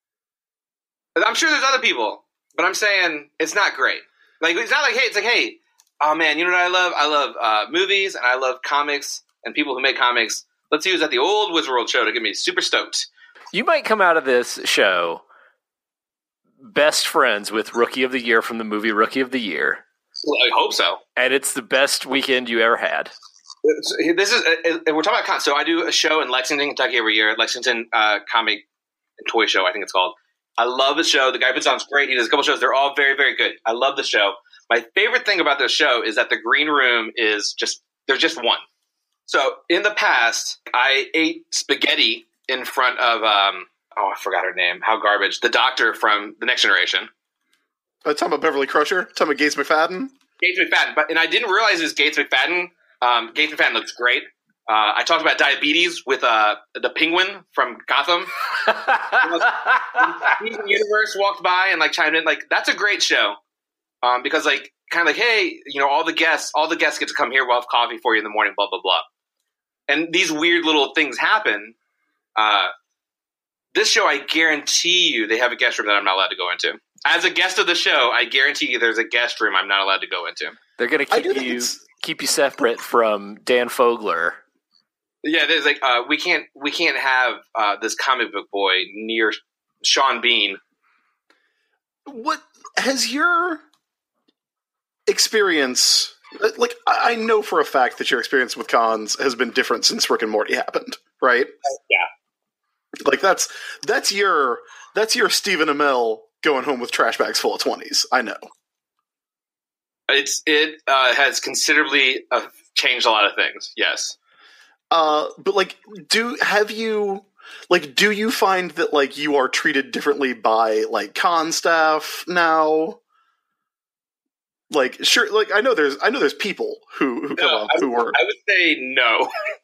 I'm sure there's other people. But I'm saying it's not great. Like, it's not like, hey, it's like, hey, oh man, you know what I love? I love uh, movies and I love comics and people who make comics. Let's use at the old Wizard World show to get me super stoked. You might come out of this show best friends with Rookie of the Year from the movie Rookie of the Year. Well, I hope so. And it's the best weekend you ever had. This is uh, we're talking about con. So I do a show in Lexington, Kentucky every year. Lexington uh, Comic and Toy Show, I think it's called. I love the show. The guy puts on is great. He does a couple shows. They're all very, very good. I love the show. My favorite thing about this show is that the green room is just, there's just one. So in the past, I ate spaghetti in front of, um, oh, I forgot her name. How garbage. The doctor from The Next Generation. Uh, talking about Beverly Crusher? Talking about Gates McFadden? Gates McFadden. But, and I didn't realize it was Gates McFadden. Um, Gates McFadden looks great. Uh, I talked about diabetes with uh, the penguin from Gotham. Steven Universe walked by and like chimed in. Like, that's a great show um, because like kind of like, hey, you know, all the guests, all the guests get to come here. We'll have coffee for you in the morning. Blah blah blah. And these weird little things happen. Uh, this show, I guarantee you, they have a guest room that I'm not allowed to go into. As a guest of the show, I guarantee you, there's a guest room I'm not allowed to go into. They're going to keep you keep you separate from Dan Fogler. Yeah, there's like uh, we can't we can't have uh, this comic book boy near Sean Bean. What has your experience? Like, I know for a fact that your experience with cons has been different since Rick and Morty happened, right? Yeah, like that's that's your that's your Stephen Amell going home with trash bags full of twenties. I know. It's it uh, has considerably uh, changed a lot of things. Yes. Uh, but like, do have you like do you find that like you are treated differently by like con staff now? Like, sure, like I know there's I know there's people who who come no, up I, who are. I would say no.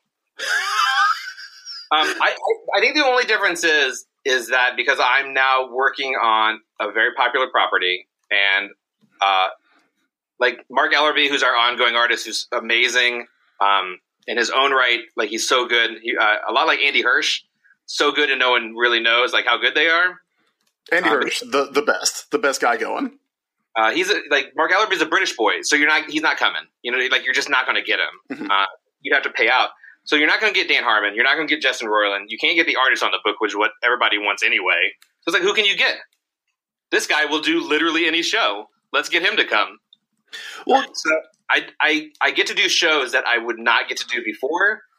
um, I I think the only difference is is that because I'm now working on a very popular property and uh, like Mark Ellerby, who's our ongoing artist, who's amazing. Um, In his own right, like he's so good. He, uh, a lot like Andy Hirsch, so good and no one really knows like how good they are. Andy um, Hirsch, the the best, the best guy going. Uh, he's a, like Mark Ellerby's a British boy, so you're not. He's not coming. You know, like you're just not going to get him. Mm-hmm. Uh, you'd have to pay out. So you're not going to get Dan Harmon. You're not going to get Justin Roiland. You can't get the artist on the book, which is what everybody wants anyway. So it's like, who can you get? This guy will do literally any show. Let's get him to come. Well, so I, I I get to do shows that I would not get to do before,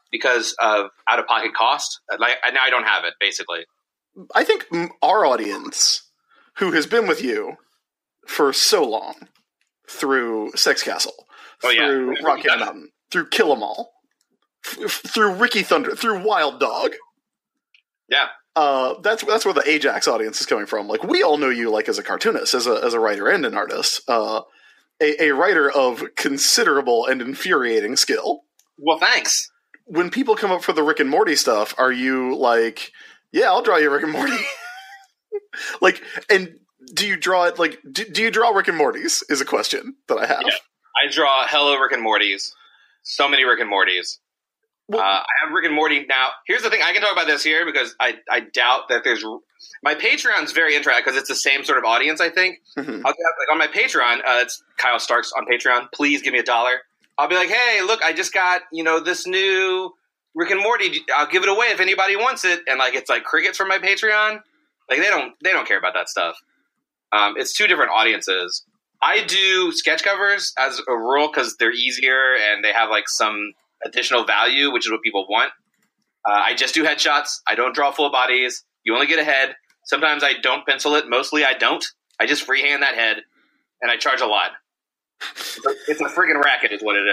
because of out-of-pocket cost. Like now I don't have it, basically. I think our audience, who has been with you for so long, through Sex Castle, Oh, yeah. through Rock Candy Mountain, through Kill 'Em All, f- through Ricky Thunder, through Wild Dog. Yeah. Uh, that's that's where the Ajax audience is coming from. Like, we all know you, like, as a cartoonist, as a as a writer and an artist, uh, a, a writer of considerable and infuriating skill. Well, thanks. When people come up for the Rick and Morty stuff, are you like, yeah, I'll draw you Rick and Morty? Like, and do you draw it, like, do, do you draw Rick and Morty's, is a question that I have. Yeah. I draw hello Rick and Morty's. So many Rick and Morty's. Well, uh, I have Rick and Morty now. Here's the thing. I can talk about this here because I, I doubt that there's – my Patreon's very interesting because it's the same sort of audience, I think. Mm-hmm. I'll, like on my Patreon, uh, it's Kyle Starks on Patreon. Please give me a dollar. I'll be like, hey, look, I just got, you know, this new Rick and Morty. I'll give it away if anybody wants it. And, like, it's like crickets from my Patreon. Like, they don't they don't care about that stuff. Um, it's two different audiences. I do sketch covers as a rule because they're easier and they have, like, some additional value, which is what people want. Uh, I just do headshots. I don't draw full bodies. You only get a head. Sometimes I don't pencil it. Mostly I don't. I just freehand that head, and I charge a lot. It's a friggin' racket is what it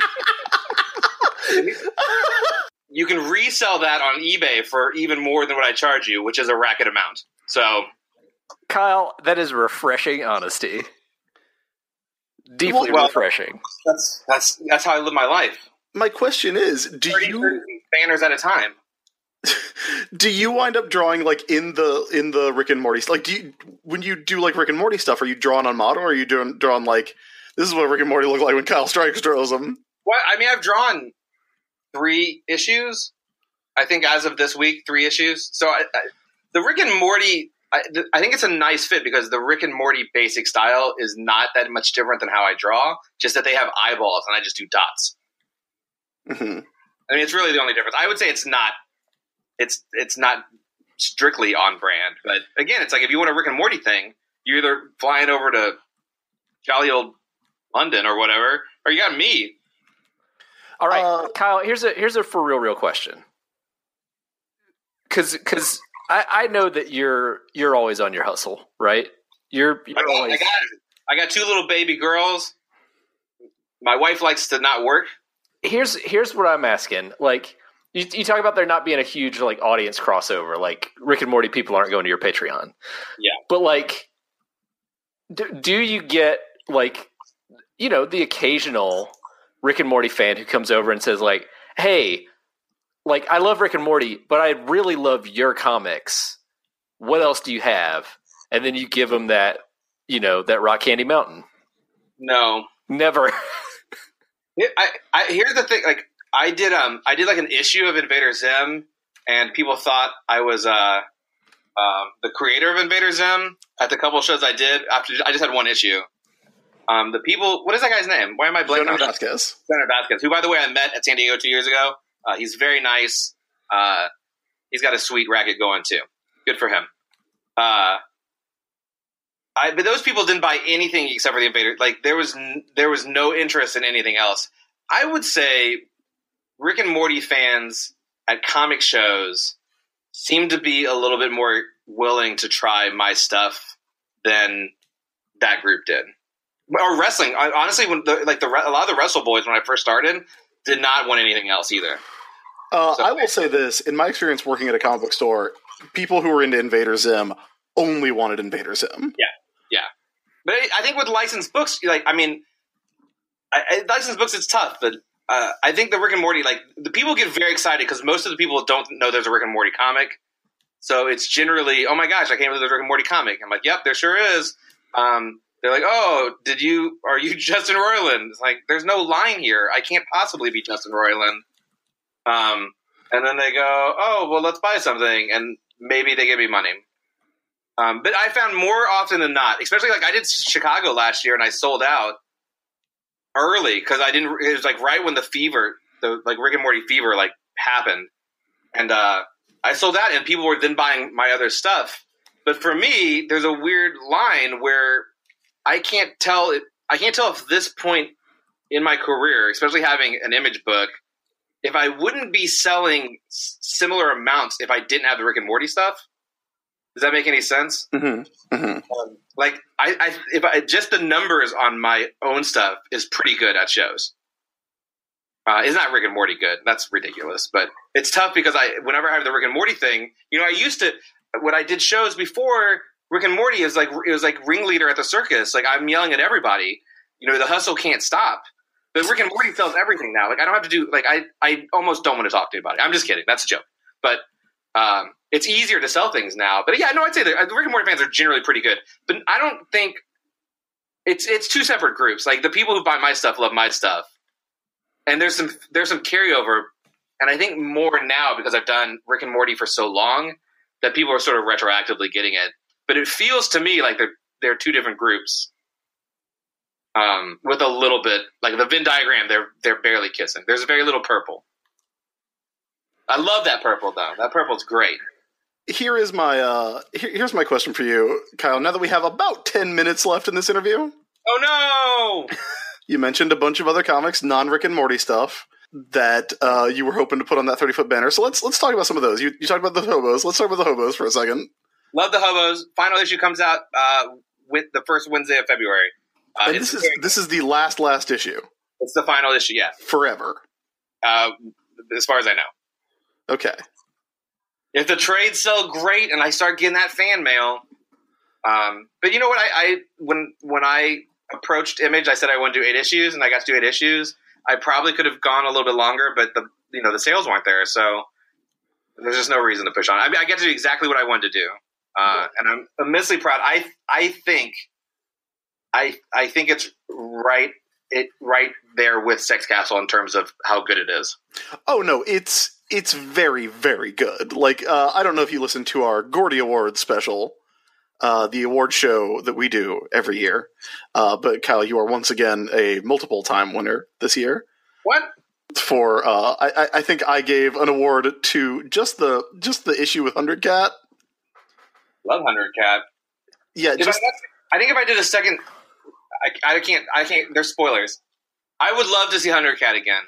is. You can resell that on eBay for even more than what I charge you, which is a racket amount. So, Kyle, that is refreshing honesty. Deeply well, refreshing. That's that's that's how I live my life. My question is, do thirty, you thirty banners at a time? do you wind up drawing, like, in the in the Rick and Morty, like, do you when you do, like, Rick and Morty stuff, are you drawing on model, or are you doing drawing like, this is what Rick and Morty look like when Kyle Strikes draws them? Well, I mean, I've drawn three issues. I think as of this week, three issues. So I, I, the Rick and Morty, I, the, I think it's a nice fit because the Rick and Morty basic style is not that much different than how I draw, just that they have eyeballs and I just do dots. Mm-hmm. I mean, it's really the only difference. I would say it's not, it's it's not strictly on brand, but again, it's like if you want a Rick and Morty thing, you're either flying over to jolly old London or whatever, or you got me. All right, Uh, Kyle. Here's a here's a for real real question. Because because I, I know that you're you're always on your hustle, right? You're, you're I, got, always. I, got, I got two little baby girls. My wife likes to not work. Here's here's what I'm asking. Like you, you talk about there not being a huge like audience crossover. Like Rick and Morty people aren't going to your Patreon. Yeah, but like, do, do you get like you know the occasional Rick and Morty fan who comes over and says like, hey, like I love Rick and Morty, but I really love your comics. What else do you have? And then you give them that, you know, that Rock Candy Mountain. no, Never. I, I here's the thing. Like I did, um, I did like an issue of Invader Zim, and people thought I was uh, um, the creator of Invader Zim at the couple shows I did. After I just had one issue. Um, the people, what is that guy's name? Why am I blanking Jonah on that? Vasquez. Senator Vasquez, who, by the way, I met at San Diego two years ago. Uh, he's very nice. Uh, he's got a sweet racket going, too. Good for him. Uh, I, but those people didn't buy anything except for the Invader. Like, there was n- there was no interest in anything else. I would say Rick and Morty fans at comic shows seem to be a little bit more willing to try my stuff than that group did. Or wrestling. I, honestly, when the, like the a lot of the Wrestle Boys when I first started did not want anything else either. Uh, So- I will say this: in my experience working at a comic book store, people who were into Invader Zim only wanted Invader Zim. Yeah, but I, I think with licensed books, like I mean, I, I, licensed books, it's tough. But uh, I think the Rick and Morty, like the people get very excited because most of the people don't know there's a Rick and Morty comic. So it's generally, oh my gosh, I can't believe there's a Rick and Morty comic. I'm like, yep, there sure is. Um, They're like, oh, did you, are you Justin Roiland? It's like, there's no line here. I can't possibly be Justin Roiland. Um, and then they go, oh, well, let's buy something. And maybe they give me money. Um, but I found more often than not, especially like I did Chicago last year and I sold out early because I didn't, it was like right when the fever, the like Rick and Morty fever like happened. And uh, I sold out and people were then buying my other stuff. But for me, there's a weird line where I can't tell it. I can't tell if this point in my career, especially having an image book, if I wouldn't be selling s- similar amounts if I didn't have the Rick and Morty stuff. Does that make any sense? Mm-hmm. Mm-hmm. Um, like I, I, if I just the numbers on my own stuff is pretty good at shows. Uh, it's not Rick and Morty good. That's ridiculous, but it's tough because I, whenever I have the Rick and Morty thing, you know, I used to when I did shows before Rick and Morty is like it was like ringleader at the circus. Like I'm yelling at everybody. You know, the hustle can't stop. But Rick and Morty sells everything now. Like I don't have to do like I, I almost don't want to talk to anybody. I'm just kidding. That's a joke. But um, it's easier to sell things now. But yeah, no, I'd say the Rick and Morty fans are generally pretty good. But I don't think it's it's two separate groups. Like the people who buy my stuff love my stuff, and there's some there's some carryover. And I think more now because I've done Rick and Morty for so long that people are sort of retroactively getting it. But it feels to me like they're they're two different groups. Um, with a little bit, like the Venn diagram, they're they're barely kissing. There's very little purple. I love that purple, though. That purple's great. Here is my uh, here, here's my question for you, Kyle. Now that we have about ten minutes left in this interview, oh no! You mentioned a bunch of other comics, non-Rick and Morty stuff that uh, you were hoping to put on that thirty foot banner. So let's let's talk about some of those. You you talked about the hobos. Let's talk about the hobos for a second. Love the hobos. Final issue comes out uh, with the first Wednesday of February. Uh, and this is this is the last last issue. It's the final issue, yeah. Forever. Uh, as far as I know. Okay. If the trades sell great and I start getting that fan mail, um, but you know what? I, I when when I approached Image, I said I want to do eight issues, and I got to do eight issues. I probably could have gone a little bit longer, but the you know the sales weren't there, so there's just no reason to push on. I mean, I get to do exactly what I wanted to do, uh, and I'm immensely proud. I I think. I I think it's right it right there with Sex Castle in terms of how good it is. Oh no, it's it's very very good. Like uh, I don't know if you listen to our Gordy Awards special, uh, the award show that we do every year. Uh, but Kyle, you are once again a multiple time winner this year. What? For uh, I I think I gave an award to just the just the issue with Hundred Cat. Love Hundred Cat. Yeah, if just. I, I think if I did a second. I, I can't. I can't. There's spoilers. I would love to see Hundred Cat again.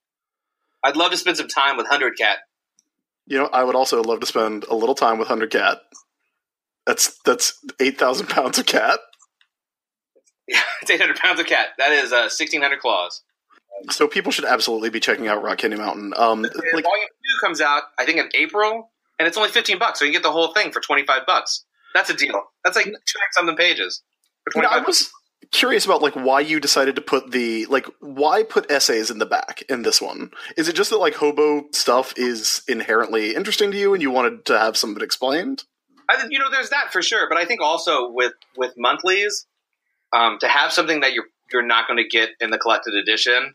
I'd love to spend some time with Hundred Cat. You know, I would also love to spend a little time with Hundred Cat. That's that's eight thousand pounds of cat. Yeah, it's eight hundred pounds of cat. That is uh, sixteen hundred claws. So people should absolutely be checking out Rock Candy Mountain. Um, like, Volume two comes out, I think, in April, and it's only fifteen bucks. So you can get the whole thing for twenty five bucks. That's a deal. That's like two hundred something pages for twenty five. You know, I was curious about like why you decided to put the like why put essays in the back in this one. Is it just that like hobo stuff is inherently interesting to you and you wanted to have some of it explained? I think you know there's that for sure, but I think also with with monthlies, um, to have something that you're you're not going to get in the collected edition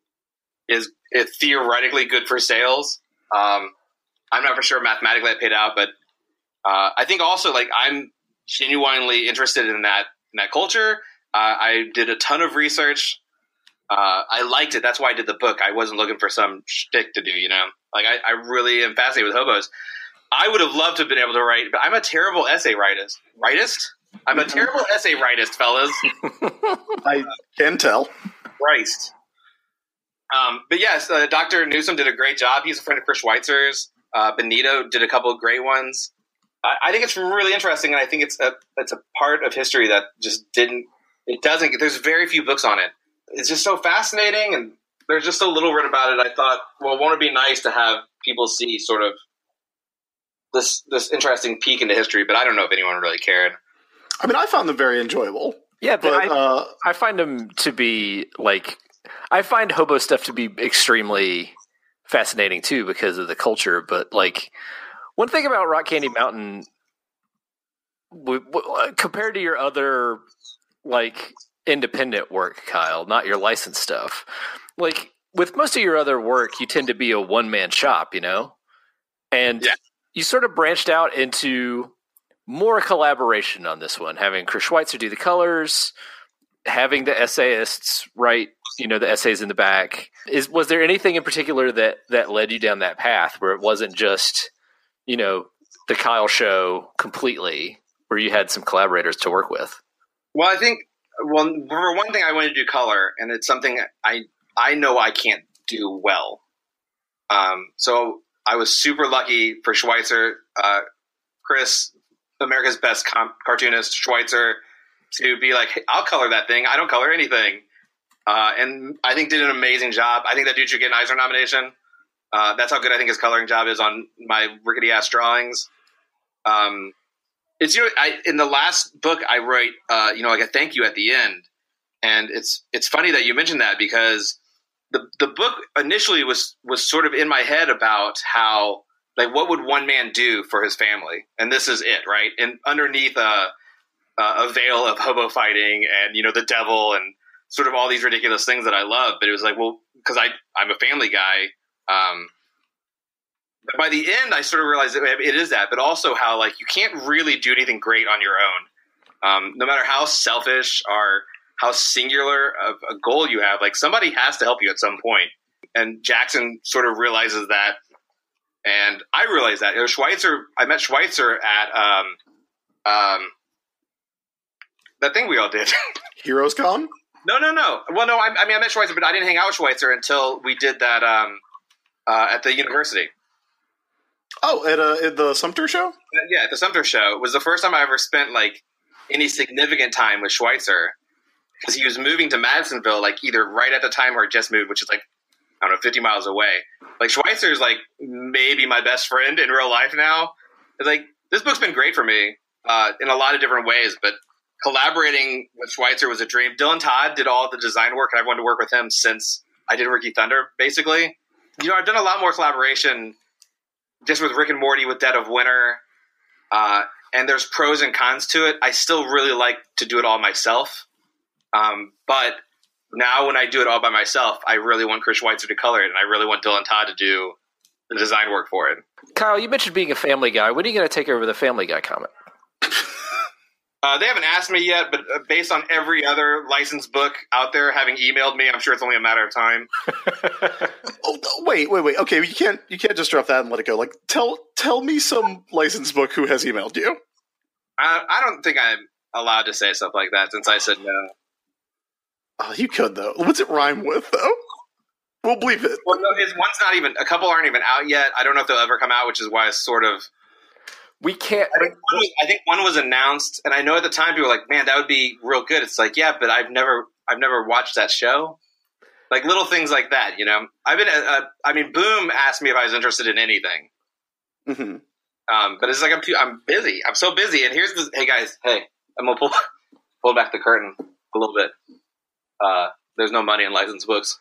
is it's theoretically good for sales. Um, I'm not for sure mathematically it paid out, but uh, I think also like I'm genuinely interested in that in that culture. Uh, I did a ton of research. Uh, I liked it. That's why I did the book. I wasn't looking for some shtick to do, you know? Like, I, I really am fascinated with hobos. I would have loved to have been able to write, but I'm a terrible essay writist. Writist? I'm a terrible essay writist, fellas. I can tell. Christ. Um, but yes, uh, Doctor Newsom did a great job. He's a friend of Chris Schweitzer's. Uh, Benito did a couple of great ones. I, I think it's really interesting, and I think it's a, it's a part of history that just didn't It doesn't. There's very few books on it. It's just so fascinating, and there's just so little written about it. I thought, well, won't it be nice to have people see sort of this this interesting peek into history? But I don't know if anyone really cared. I mean, I found them very enjoyable. Yeah, but, but I, uh, I find them to be like I find hobo stuff to be extremely fascinating too because of the culture. But like one thing about Rock Candy Mountain, w- w- compared to your other like independent work, Kyle, not your licensed stuff. Like with most of your other work, you tend to be a one man shop, you know, and yeah. you sort of branched out into more collaboration on this one, having Chris Schweitzer do the colors, having the essayists write, you know, the essays in the back. Is was there anything in particular that that led you down that path where it wasn't just, you know, the Kyle show completely, where you had some collaborators to work with? Well, I think, well, for one thing, I wanted to do color, and it's something I I know I can't do well. Um, so I was super lucky for Schweitzer, uh, Chris, America's best com- cartoonist, Schweitzer, to be like, hey, I'll color that thing. I don't color anything. Uh, and I think did an amazing job. I think that dude should get an Eisner nomination. Uh, that's how good I think his coloring job is on my rickety ass drawings. Um, it's, you know, I, in the last book I wrote, uh, you know, like a thank you at the end. And it's, it's funny that you mentioned that because the, the book initially was, was sort of in my head about how, like, what would one man do for his family? And this is it, right? And underneath a, a veil of hobo fighting and, you know, the devil and sort of all these ridiculous things that I love. But it was like, well, because I, I'm a family guy. Um, but by the end, I sort of realized that it is that, but also how, like, you can't really do anything great on your own. Um, no matter how selfish or how singular of a goal you have, like, somebody has to help you at some point. And Jackson sort of realizes that. And I realized that. You know, Schweitzer, I met Schweitzer at um, um, that thing we all did. Heroes Con? No, no, no. Well, no, I, I mean, I met Schweitzer, but I didn't hang out with Schweitzer until we did that um, uh, at the university. Oh, at, uh, at the Sumter show? Yeah, at the Sumter show. It was the first time I ever spent, like, any significant time with Schweitzer because he was moving to Madisonville, like, either right at the time or just moved, which is, like, I don't know, fifty miles away. Like, Schweitzer is, like, maybe my best friend in real life now. It's like, this book's been great for me uh, in a lot of different ways, but collaborating with Schweitzer was a dream. Dylan Todd did all the design work, and I've wanted to work with him since I did Ricky Thunder, basically. You know, I've done a lot more collaboration just with Rick and Morty, with Dead of Winter, uh, and there's pros and cons to it. I still really like to do it all myself, um, but now when I do it all by myself, I really want Chris Schweitzer to color it, and I really want Dylan Todd to do the design work for it. Kyle, you mentioned being a Family Guy. When are you going to take over the Family Guy comic? Uh, they haven't asked me yet, but based on every other licensed book out there having emailed me, I'm sure it's only a matter of time. Oh, wait, wait, wait. Okay, you can't you can't just drop that and let it go. Like, tell tell me some licensed book who has emailed you. I, I don't think I'm allowed to say stuff like that since I said no. Oh, you could, though. What's it rhyme with, though? We'll bleep it. Well, no, it's, one's not even, a couple aren't even out yet. I don't know if they'll ever come out, which is why it's sort of... We can't... I think, one was, I think one was announced, and I know at the time people were like, man, that would be real good. It's like, yeah, but I've never I've never watched that show. Like, little things like that, you know? I've been, uh, I mean, Boom asked me if I was interested in anything. Mm-hmm. Um, but it's like, I'm too, I'm busy. I'm so busy. And here's the, hey guys, hey, I'm going to pull, pull back the curtain a little bit. Uh, there's no money in licensed books.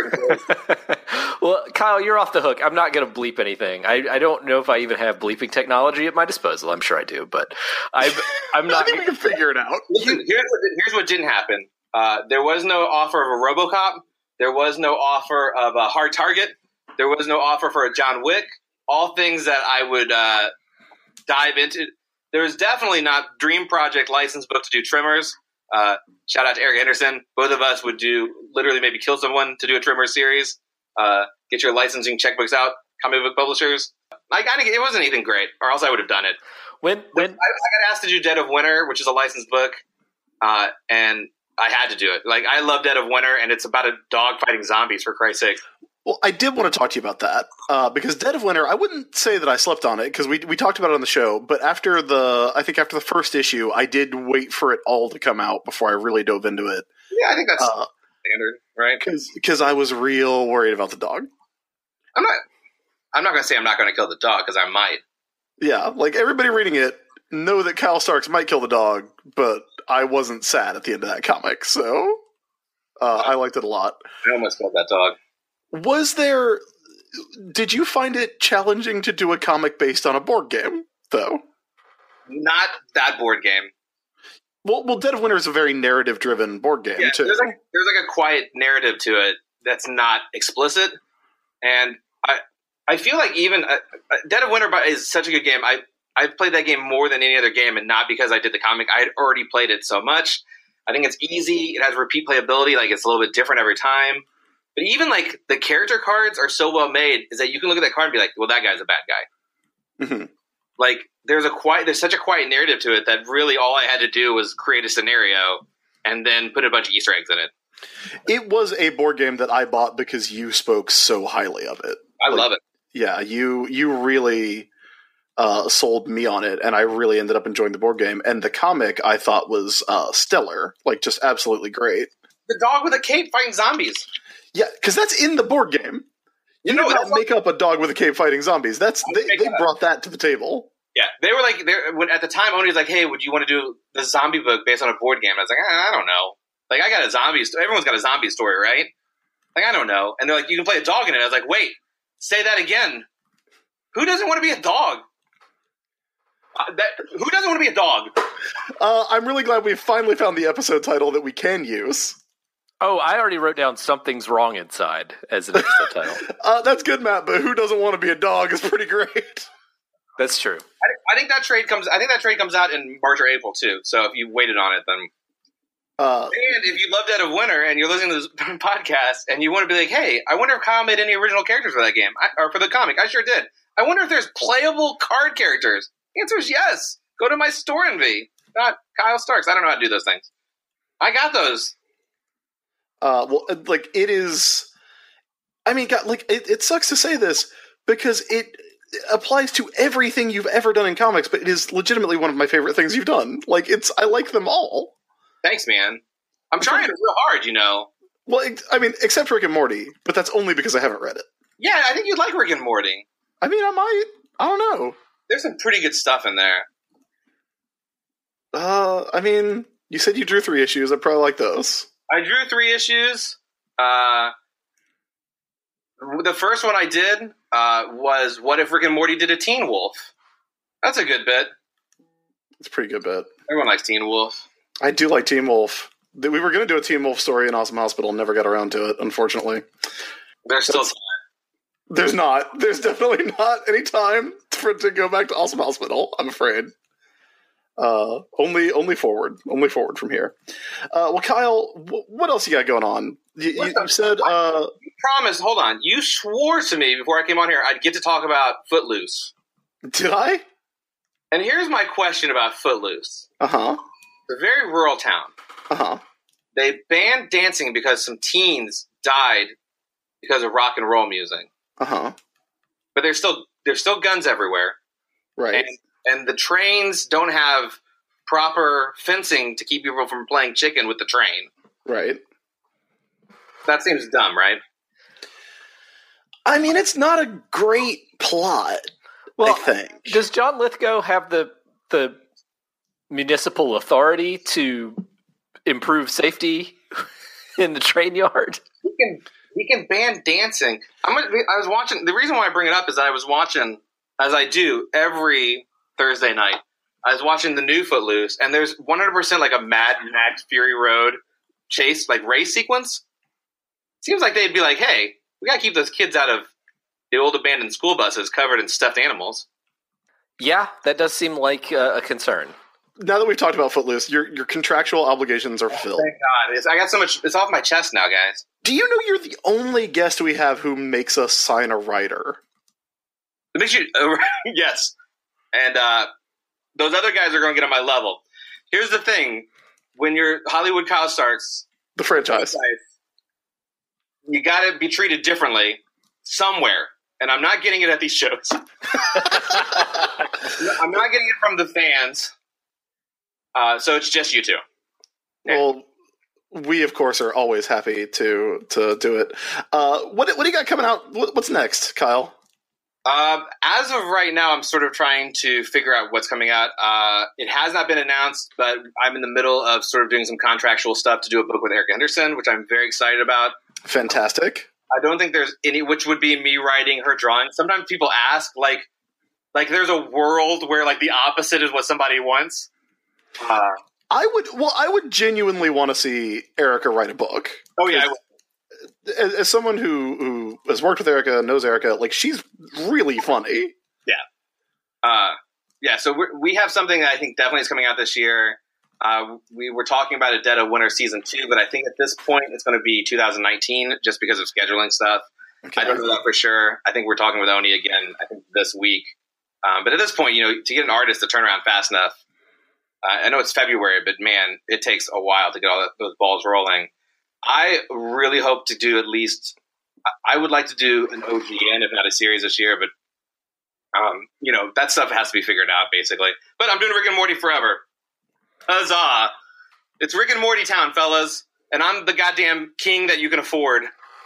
Well, Kyle, you're off the hook. I'm not going to bleep anything. I, I don't know if I even have bleeping technology at my disposal. I'm sure I do, but I'm, I'm not. I think we can figure it out. Listen, here's, what, here's what didn't happen. Uh, there was no offer of a RoboCop. There was no offer of a Hard Target. There was no offer for a John Wick. All things that I would uh, dive into. There was definitely not Dream Project licensed book to do Trimmers. Uh, shout out to Eric Henderson. Both of us would do literally maybe kill someone to do a Trimmer series. Uh, get your licensing checkbooks out, comic book publishers. I got it wasn't anything great, or else I would have done it. When when I, I got asked to do Dead of Winter, which is a licensed book, uh, and I had to do it. Like, I love Dead of Winter, and it's about a dog fighting zombies, for Christ's sake. Well, I did want to talk to you about that, uh, because Dead of Winter, I wouldn't say that I slept on it, because we we talked about it on the show, but after the, I think after the first issue, I did wait for it all to come out before I really dove into it. Yeah, I think that's uh, standard, right? Because I was real worried about the dog. I'm not, I'm not going to say I'm not going to kill the dog, because I might. Yeah, like, everybody reading it know that Kyle Starks might kill the dog, but I wasn't sad at the end of that comic, so uh, I liked it a lot. I almost killed that dog. Was there... Did you find it challenging to do a comic based on a board game, though? Not that board game. Well, well, Dead of Winter is a very narrative-driven board game, yeah, too. There's like, there's like a quiet narrative to it that's not explicit, and I I feel like even... Uh, Dead of Winter is such a good game. I, I've played that game more than any other game, and not because I did the comic. I had already played it so much. I think it's easy. It has repeat playability. Like, it's a little bit different every time. But even, like, the character cards are so well made is that you can look at that card and be like, well, that guy's a bad guy. Mm-hmm. Like, there's a quiet, there's such a quiet narrative to it that really all I had to do was create a scenario and then put a bunch of Easter eggs in it. It was a board game that I bought because you spoke so highly of it. I Like, love it. Yeah, you you really uh, sold me on it, and I really ended up enjoying the board game. And the comic I thought was uh, stellar, like just absolutely great. The dog with a cape fighting zombies. Yeah, because that's in the board game. You, You know, did not that's make up a dog with a cape fighting zombies. That's they, make they that up. brought that to the table. Yeah, they were like, they're, when, at the time, Oni was like, hey, would you want to do the zombie book based on a board game? I was like, eh, I don't know. Like, I got a zombie story. Everyone's got a zombie story, right? Like, I don't know. And they're like, you can play a dog in it. I was like, wait, say that again. Who doesn't want to be a dog? Uh, that, who doesn't want to be a dog? Uh, I'm really glad we finally found the episode title that we can use. Oh, I already wrote down Something's Wrong Inside as an episode title. Uh, that's good, Matt, but who doesn't want to be a dog is pretty great. That's true. I, I think that trade comes. I think that trade comes out in March or April too. So if you waited on it, then. Uh, And if you love Dead of Winter and you're listening to this podcast and you want to be like, hey, I wonder if Kyle made any original characters for that game I, or for the comic. I sure did. I wonder if there's playable card characters. The answer is yes. Go to my store envy. Not Kyle Starks. I don't know how to do those things. I got those. uh, well, like it is. I mean, God, like it, it sucks to say this because it applies to everything you've ever done in comics, but it is legitimately one of my favorite things you've done. Like it's, I like them all. Thanks, man. I'm trying real hard, you know. Well, it, I mean, except Rick and Morty, but that's only because I haven't read it. Yeah, I think you'd like Rick and Morty. I mean, I might. I don't know. There's some pretty good stuff in there. Uh, I mean, you said you drew three issues. I probably like those. I drew three issues. Uh, the first one I did uh, was What If Rick and Morty Did a Teen Wolf? That's a good bit. It's a pretty good bit. Everyone likes Teen Wolf. I do like Teen Wolf. We were going to do a Teen Wolf story in Awesome Hospital, never got around to it, unfortunately. There's still That's- There's not. There's definitely not any time for it to go back to Awesome Hospital, I'm afraid. Uh, only only forward. Only forward from here. Uh, well, Kyle, w- what else you got going on? You, you, you said... Uh, promise, hold on. You swore to me before I came on here I'd get to talk about Footloose. did I? And here's my question about Footloose. Uh-huh. It's a very rural town. Uh-huh. They banned dancing because some teens died because of rock and roll music. Uh-huh. But there's still there's still guns everywhere. Right. And, and the trains don't have proper fencing to keep people from playing chicken with the train. Right. That seems dumb, right? I mean, it's not a great plot, Well, I think. does John Lithgow have the the municipal authority to improve safety in the train yard? He can he can ban dancing. I'm gonna, I was watching. The reason why I bring it up is I was watching, as I do every Thursday night. I was watching the new Footloose, and there's one hundred percent like a Mad Max Fury Road chase, like race sequence. Seems like they'd be like, "Hey, we gotta keep those kids out of the old abandoned school buses covered in stuffed animals." Yeah, that does seem like uh, a concern. Now that we've talked about Footloose, your your contractual obligations are filled. Thank God, it's, I got so much. It's off my chest now, guys. Do you know you're the only guest we have who makes us sign a writer? It makes you uh, yes, and uh, those other guys are going to get on my level. Here's the thing: when you're Hollywood Kyle Starks, The franchise. you got to be treated differently somewhere, and I'm not getting it at these shows. I'm not getting it from the fans, uh, so it's just you two. Well, we of course are always happy to to do it. Uh, what what do you got coming out? What, what's next, Kyle? Uh, as of right now, I'm sort of trying to figure out what's coming out. Uh, it has not been announced, but I'm in the middle of sort of doing some contractual stuff to do a book with Erica Henderson, which I'm very excited about. Fantastic. I don't think there's any, which would be me writing her drawing. Sometimes people ask, like, like there's a world where like the opposite is what somebody wants. Uh, I would well, I would genuinely want to see Erica write a book. oh yeah, I would. As, as someone who who has worked with Erica, knows Erica, like she's really funny. Uh, yeah, so we're, we have something that I think definitely is coming out this year. Uh, we were talking about a Dead of Winter season two, but I think at this point it's going to be two thousand nineteen just because of scheduling stuff. Okay. I don't know that for sure. I think we're talking with Oni again, I think this week. Um, but at this point, you know, to get an artist to turn around fast enough, uh, I know it's February, but man, it takes a while to get all that, those balls rolling. I really hope to do at least I would like to do an O G N, if not a series this year, but um, you know, that stuff has to be figured out, basically. But I'm doing Rick and Morty forever. Huzzah! It's Rick and Morty town, fellas, and I'm the goddamn king that you can afford.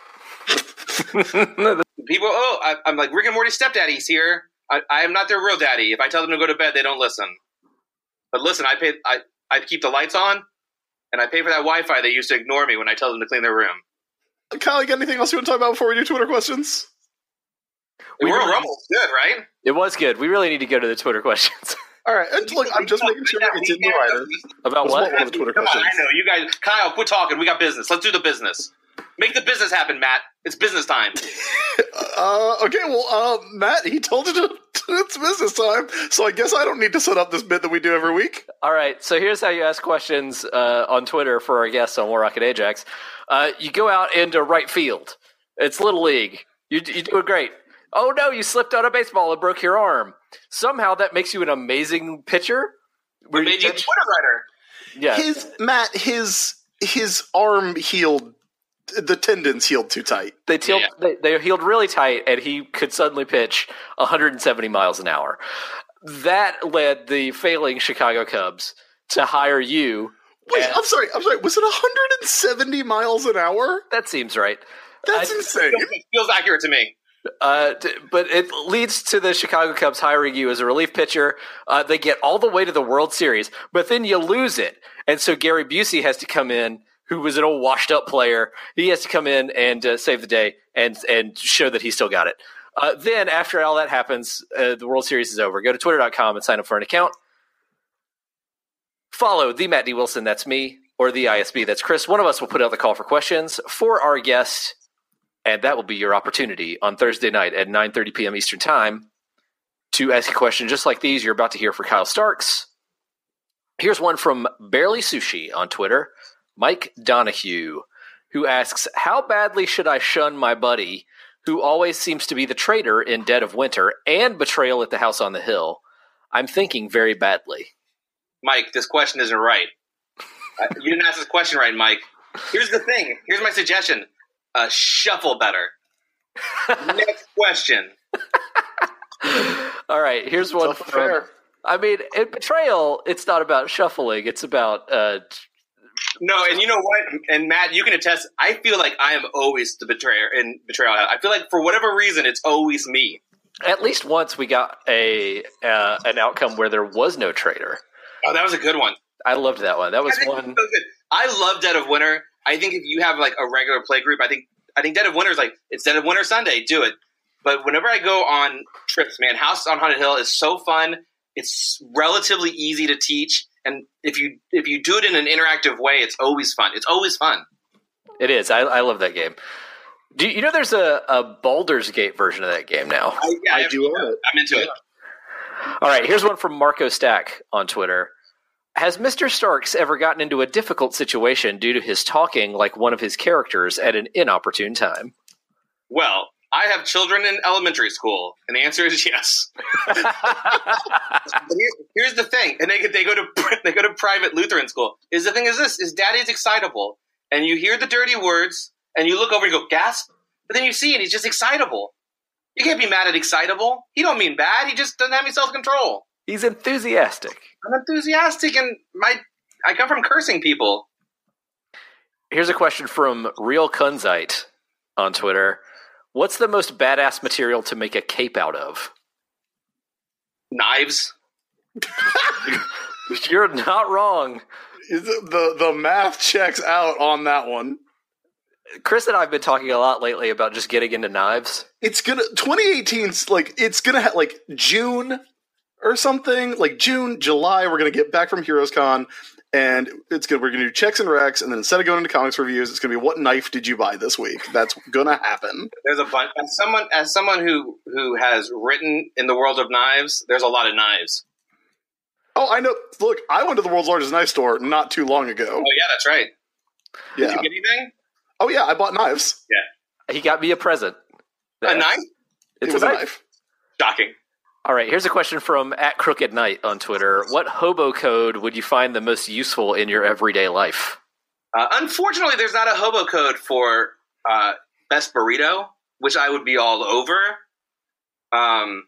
People, oh, I, I'm like, Rick and Morty stepdaddy's here. I, I am not their real daddy. If I tell them to go to bed, they don't listen. But listen, I pay. I, I keep the lights on, and I pay for that Wi-Fi they used to ignore me when I tell them to clean their room. Kyle, you got anything else you want to talk about before we do Twitter questions? The Royal Rumble was good, right? It was good. We really need to go to the Twitter questions. All right, and look, I'm just making sure it's in the writer. About what? One of the Twitter Come on, questions. I know. You guys, Kyle, quit talking. We got business. Let's do the business. Make the business happen, Matt. It's business time. Uh, okay, well, uh, Matt, he told you to, it's business time, so I guess I don't need to set up this bit that we do every week. All right, so here's how you ask questions uh, on Twitter for our guests on War Rocket Ajax. Uh, you go out into right field. It's Little League. You, you're doing great. Oh, no, you slipped on a baseball and broke your arm. Somehow that makes you an amazing pitcher. We made you a Twitter writer. Yeah. His, Matt, his his arm healed, the tendons healed too tight. They, tealed, Yeah. they, they healed really tight, and he could suddenly pitch one hundred seventy miles an hour. That led the failing Chicago Cubs to hire you. Wait, and- I'm sorry, I'm sorry, was it one hundred seventy miles an hour? That seems right. That's I- insane. It feels accurate to me. Uh, t- but it leads to the Chicago Cubs hiring you as a relief pitcher. Uh, they get all the way to the World Series, but then you lose it. And so Gary Busey has to come in, who was an old washed-up player. He has to come in and uh, save the day and and show that he still got it. Uh, then, after all that happens, uh, the World Series is over. Go to twitter dot com and sign up for an account. Follow the Matt D. Wilson, that's me, or the I S B, that's Chris. One of us will put out the call for questions for our guest, and that will be your opportunity on Thursday night at nine thirty p.m. Eastern Time to ask a question just like these you're about to hear for Kyle Starks. Here's one from Barely Sushi on Twitter, Mike Donahue, who asks, how badly should I shun my buddy, who always seems to be the traitor in Dead of Winter and Betrayal at the House on the Hill? I'm thinking very badly. Mike, this question isn't right. Uh, you didn't ask this question right, Mike. Here's the thing. Here's my suggestion. Uh, shuffle better. Next question. All right, here's one Tough from, affair. I mean, in Betrayal, it's not about shuffling. It's about uh, No, and you know what? And Matt, you can attest. I feel like I am always the betrayer in Betrayal. I feel like for whatever reason, it's always me. at least once we got a uh, an outcome where there was no traitor. Oh, that was a good one. I loved that one. That was I think one. it was good. I love Dead of Winter. I think if you have like a regular play group, I think I think Dead of Winter is like it's Dead of Winter Sunday. Do it. But whenever I go on trips, man, House on Haunted Hill is so fun. It's relatively easy to teach, and if you if you do it in an interactive way, it's always fun. It's always fun. It is. I, I love that game. Do you, you know there's a, a Baldur's Gate version of that game now? I, yeah, I do own it. I'm into it. All right, here's one from Marco Stack on Twitter. Has Mister Starks ever gotten into a difficult situation due to his talking like one of his characters at an inopportune time? Well, I have children in elementary school, and the answer is yes. But here, here's the thing, and they they go to they go to private Lutheran school. Is the thing is this: is Daddy's excitable, and you hear the dirty words, and you look over and you go gasp, but then you see it, he's just excitable. You can't be mad at excitable. He don't mean bad. He just doesn't have any self control. He's enthusiastic. I'm enthusiastic, and my I come from cursing people. Here's a question from Real Kunzite on Twitter. What's the most badass material to make a cape out of? Knives. You're not wrong. Is it- the the math checks out on that one. Chris and I have been talking a lot lately about just getting into knives. It's gonna twenty eighteen's like it's gonna have like June or something, like June, July. We're gonna get back from Heroes Con, and it's gonna we're gonna do checks and recs, and then instead of going into comics reviews, it's gonna be what knife did you buy this week? That's gonna happen. There's a bunch. As someone as someone who who has written in the world of knives, there's a lot of knives. Oh, I know. Look, I went to the world's largest knife store not too long ago. Oh yeah, that's right. Did Yeah. you get anything? Oh yeah, I bought knives. He got me a present. A knife? It's it was a a knife. knife. Shocking. All right, here's a question from at Crooked Knight on Twitter. What hobo code would you find the most useful in your everyday life? Uh, unfortunately, there's not a hobo code for uh, Best Burrito, which I would be all over. Um,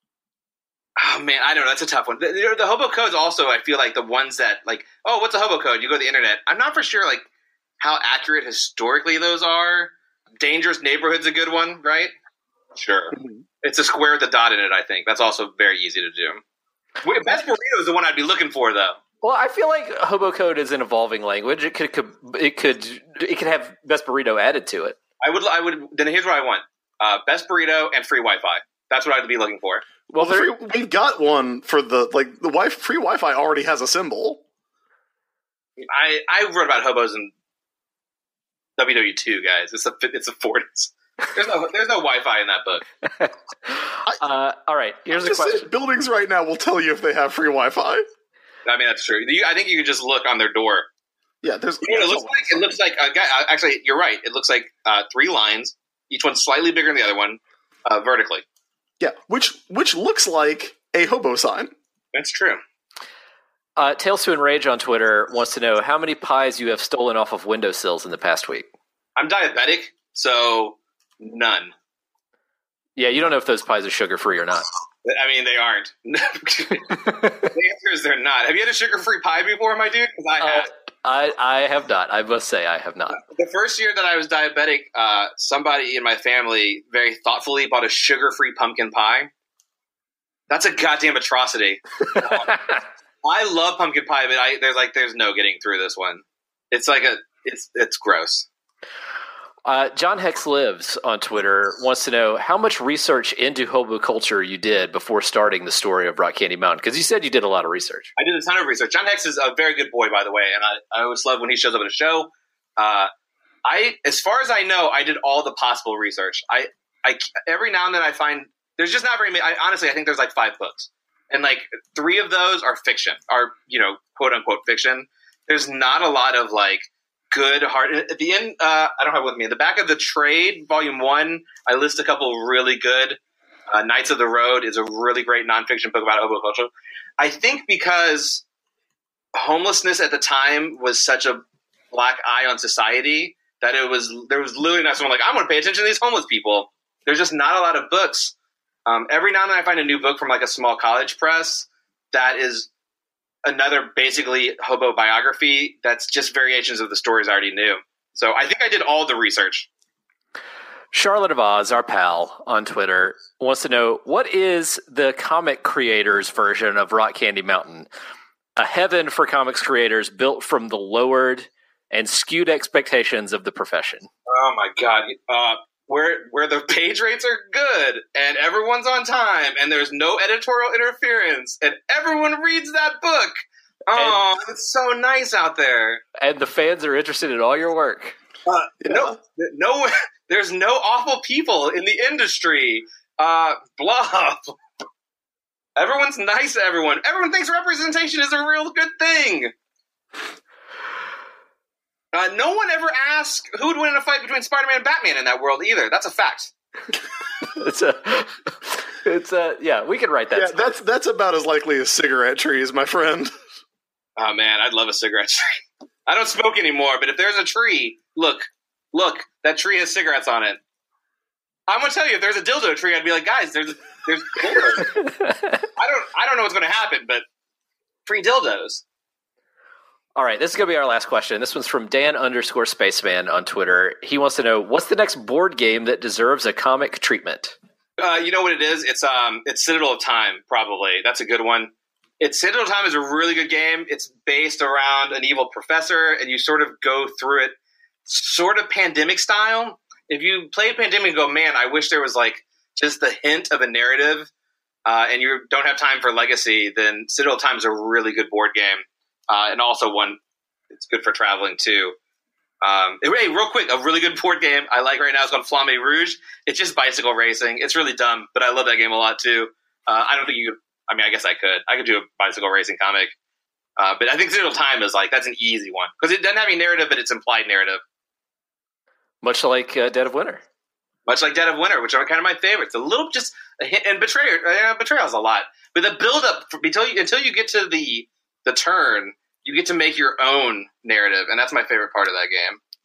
oh man, I don't know. That's a tough one. The, the, the hobo codes also, I feel like the ones that like, oh, what's a hobo code? You go to the internet. I'm not for sure like how accurate historically those are. Dangerous Neighborhood's a good one, right? Sure. Mm-hmm. It's a square with a dot in it, I think. That's also very easy to do. Wait, Best Burrito is the one I'd be looking for, though. Well, I feel like hobo code is an evolving language. It could, could it could it could have Best Burrito added to it. I would I would then here's what I want: uh, Best Burrito and free Wi-Fi. That's what I'd be looking for. Well, free, we've got one for the like the wi- free Wi-Fi already has a symbol. I I wrote about hobos in W W two, guys. It's a it's a forties. There's no there's no Wi-Fi in that book. uh, all right, here's I a question. Said, buildings right now will tell you if they have free Wi-Fi. I mean, that's true. You, I think you can just look on their door. Yeah, there's. You know, it looks like it looks like a guy. Actually, you're right. It looks like uh, three lines, each one slightly bigger than the other one, uh, vertically. Yeah, which which looks like a hobo sign. That's true. Uh, Tales to Enrage on Twitter wants to know how many pies you have stolen off of windowsills in the past week. I'm diabetic, so none. Yeah, you don't know if those pies are sugar-free or not. I mean, they aren't. The answer is they're not. Have you had a sugar-free pie before, my dude? Because I uh, have. I, I have not. I must say I have not. The first year that I was diabetic, uh, somebody in my family very thoughtfully bought a sugar-free pumpkin pie. That's a goddamn atrocity. um, I love pumpkin pie, but I, there's like there's no getting through this one. It's like a it's it's gross. Uh, John Hex Lives on Twitter wants to know how much research into hobo culture you did before starting the story of Rock Candy Mountain, because you said you did a lot of research. I did a ton of research. John Hex is a very good boy, by the way, and I, I always love when he shows up at a show. Uh, I, as far as I know, I did all the possible research. I, I every now and then I find there's just not very many. I, honestly, I think there's like five books, and like three of those are fiction, are you know quote unquote fiction. There's not a lot of like. Good hard at the end. Uh, I don't have it with me. At the back of the trade, volume one, I list a couple of really good. Uh, Knights of the Road is a really great nonfiction book about hobo culture. I think because homelessness at the time was such a black eye on society that it was there was literally not someone like I'm going to pay attention to these homeless people. There's just not a lot of books. Um, every now and then I find a new book from like a small college press that is. Another basically hobo biography that's just variations of the stories I already knew. So I think I did all the research. Charlotte of Oz, our pal on Twitter, wants to know, what is the comic creators version of Rock Candy Mountain? A heaven for comics creators built from the lowered and skewed expectations of the profession. Oh my God. Uh, where where the page rates are good and everyone's on time and there's no editorial interference and everyone reads that book. Oh, and, it's so nice out there. And the fans are interested in all your work. Uh, yeah. No, no, there's no awful people in the industry. Uh, blah. Everyone's nice to everyone. Everyone thinks representation is a real good thing. Uh, no one ever asked who would win in a fight between Spider-Man and Batman in that world either. That's a fact. it's a, it's a, yeah, we could write that. Yeah, story. that's that's about as likely as cigarette trees, my friend. Oh man, I'd love a cigarette tree. I don't smoke anymore, but if there's a tree, look, look, that tree has cigarettes on it. I'm gonna tell you, if there's a dildo tree, I'd be like, guys, there's there's dildos. I don't I don't know what's gonna happen, but free dildos. All right, this is going to be our last question. This one's from Dan underscore Spaceman on Twitter. He wants to know, what's the next board game that deserves a comic treatment? Uh, you know what it is? It's um, it's Citadel of Time, probably. That's a good one. It's Citadel of Time is a really good game. It's based around an evil professor, and you sort of go through it sort of Pandemic style. If you play Pandemic and go, man, I wish there was like just the hint of a narrative, uh, and you don't have time for Legacy, then Citadel of Time is a really good board game. Uh, and also one, it's good for traveling too. Um, hey, real quick, a really good board game I like right now is called Flamme Rouge. It's just bicycle racing. It's really dumb, but I love that game a lot too. Uh, I don't think you could, I mean, I guess I could. I could do a bicycle racing comic. Uh, but I think Citadel Time is like, that's an easy one. Because it doesn't have any narrative, but it's implied narrative. Much like uh, Dead of Winter. Much like Dead of Winter, which are kind of my favorites. A little just, a hint, and Betrayer, uh, Betrayal's a lot. But the build-up, until you, until you get to the... the turn, you get to make your own narrative, and that's my favorite part of that game.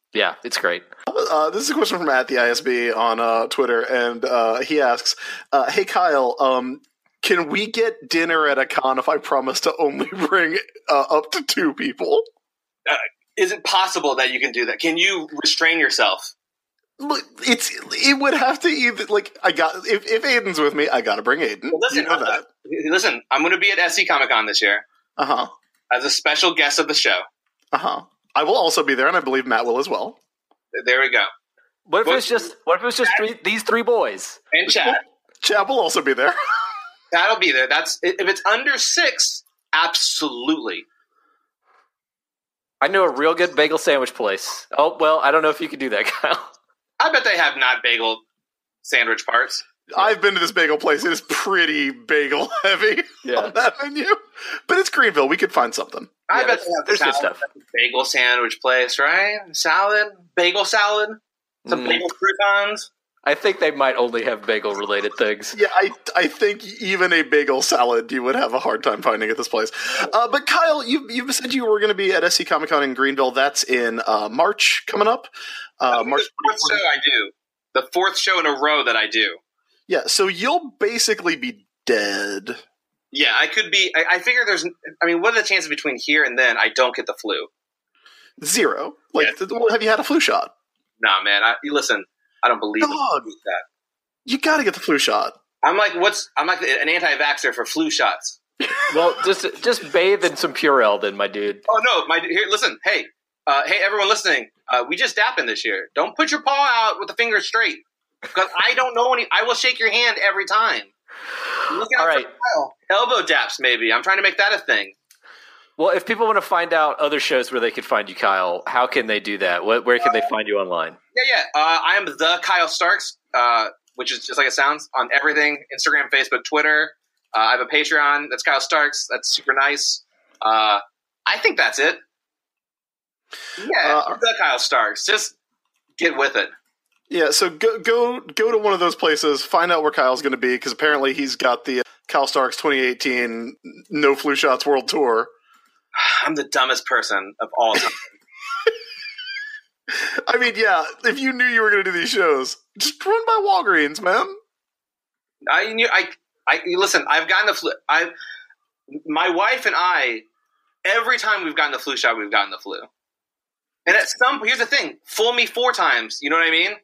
Yeah, it's great. Uh, this is a question from at the I S B on uh, Twitter, and uh, he asks, uh, "Hey Kyle, um, can we get dinner at a con if I promise to only bring uh, up to two people?" Uh, is it possible that you can do that? Can you restrain yourself? Look, it's it would have to either like I got if if Aiden's with me, I got to bring Aiden. Well, listen, you know that. Listen, I'm going to be at S C Comic Con this year. Uh huh. As a special guest of the show. Uh huh. I will also be there, and I believe Matt will as well. There we go. What if What- it was just what if it was just three, these three boys? And Chad. Chad will also be there. That'll be there. That's if it's under six, absolutely. I know a real good bagel sandwich place. Oh well, I don't know if you could do that, Kyle. I bet they have not bagel sandwich parts. I've been to this bagel place. It is pretty bagel heavy Yeah. on that menu, but it's Greenville. We could find something. I Yeah, bet there's- they have there's good salad, stuff. bagel sandwich place, right? Salad, bagel salad, some Mm. bagel croutons. I think they might only have bagel related things. Yeah, I I think even a bagel salad you would have a hard time finding at this place. Uh, but Kyle, you you said you were going to be at S C Comic Con in Greenville. That's in uh, March coming up. Uh, March. The fourth show I do. The fourth show in a row that I do. Yeah, so you'll basically be dead. Yeah, I could be. I, I figure there's. I mean, what are the chances between here and then I don't get the flu? Zero. Like, Yeah. th- have you had a flu shot? Nah, man. I, you listen, I don't believe in Dog. that. You got to get the flu shot. I'm like, what's? I'm like an anti-vaxxer for flu shots. Well, just just bathe in some Purell, then, my dude. Oh no, my here. Listen, hey, uh, hey, everyone listening. Uh, we just dapping this year. Don't put your paw out with the finger straight, because I don't know any. I will shake your hand every time. Look out All for right. Kyle. Elbow daps, maybe. I'm trying to make that a thing. Well, if people want to find out other shows where they could find you, Kyle, how can they do that? What, where can they find you online? Yeah, yeah. Uh, I am the Kyle Starks, uh, which is just like it sounds, on everything: Instagram, Facebook, Twitter. Uh, I have a Patreon. That's Kyle Starks. That's super nice. Uh, I think that's it. Yeah, Uh, the Kyle Starks. Just get with it. Yeah, so go go go to one of those places, find out where Kyle's going to be, because apparently he's got the Kyle Starks twenty eighteen No Flu Shots World Tour. I'm the dumbest person of all time. I mean, yeah, if you knew you were going to do these shows, just run by Walgreens, man. I knew. I. I listen. I've gotten the flu. I. My wife and I. Every time we've gotten the flu shot, we've gotten the flu. And at some, here's the thing: fool me four times. You know what I mean?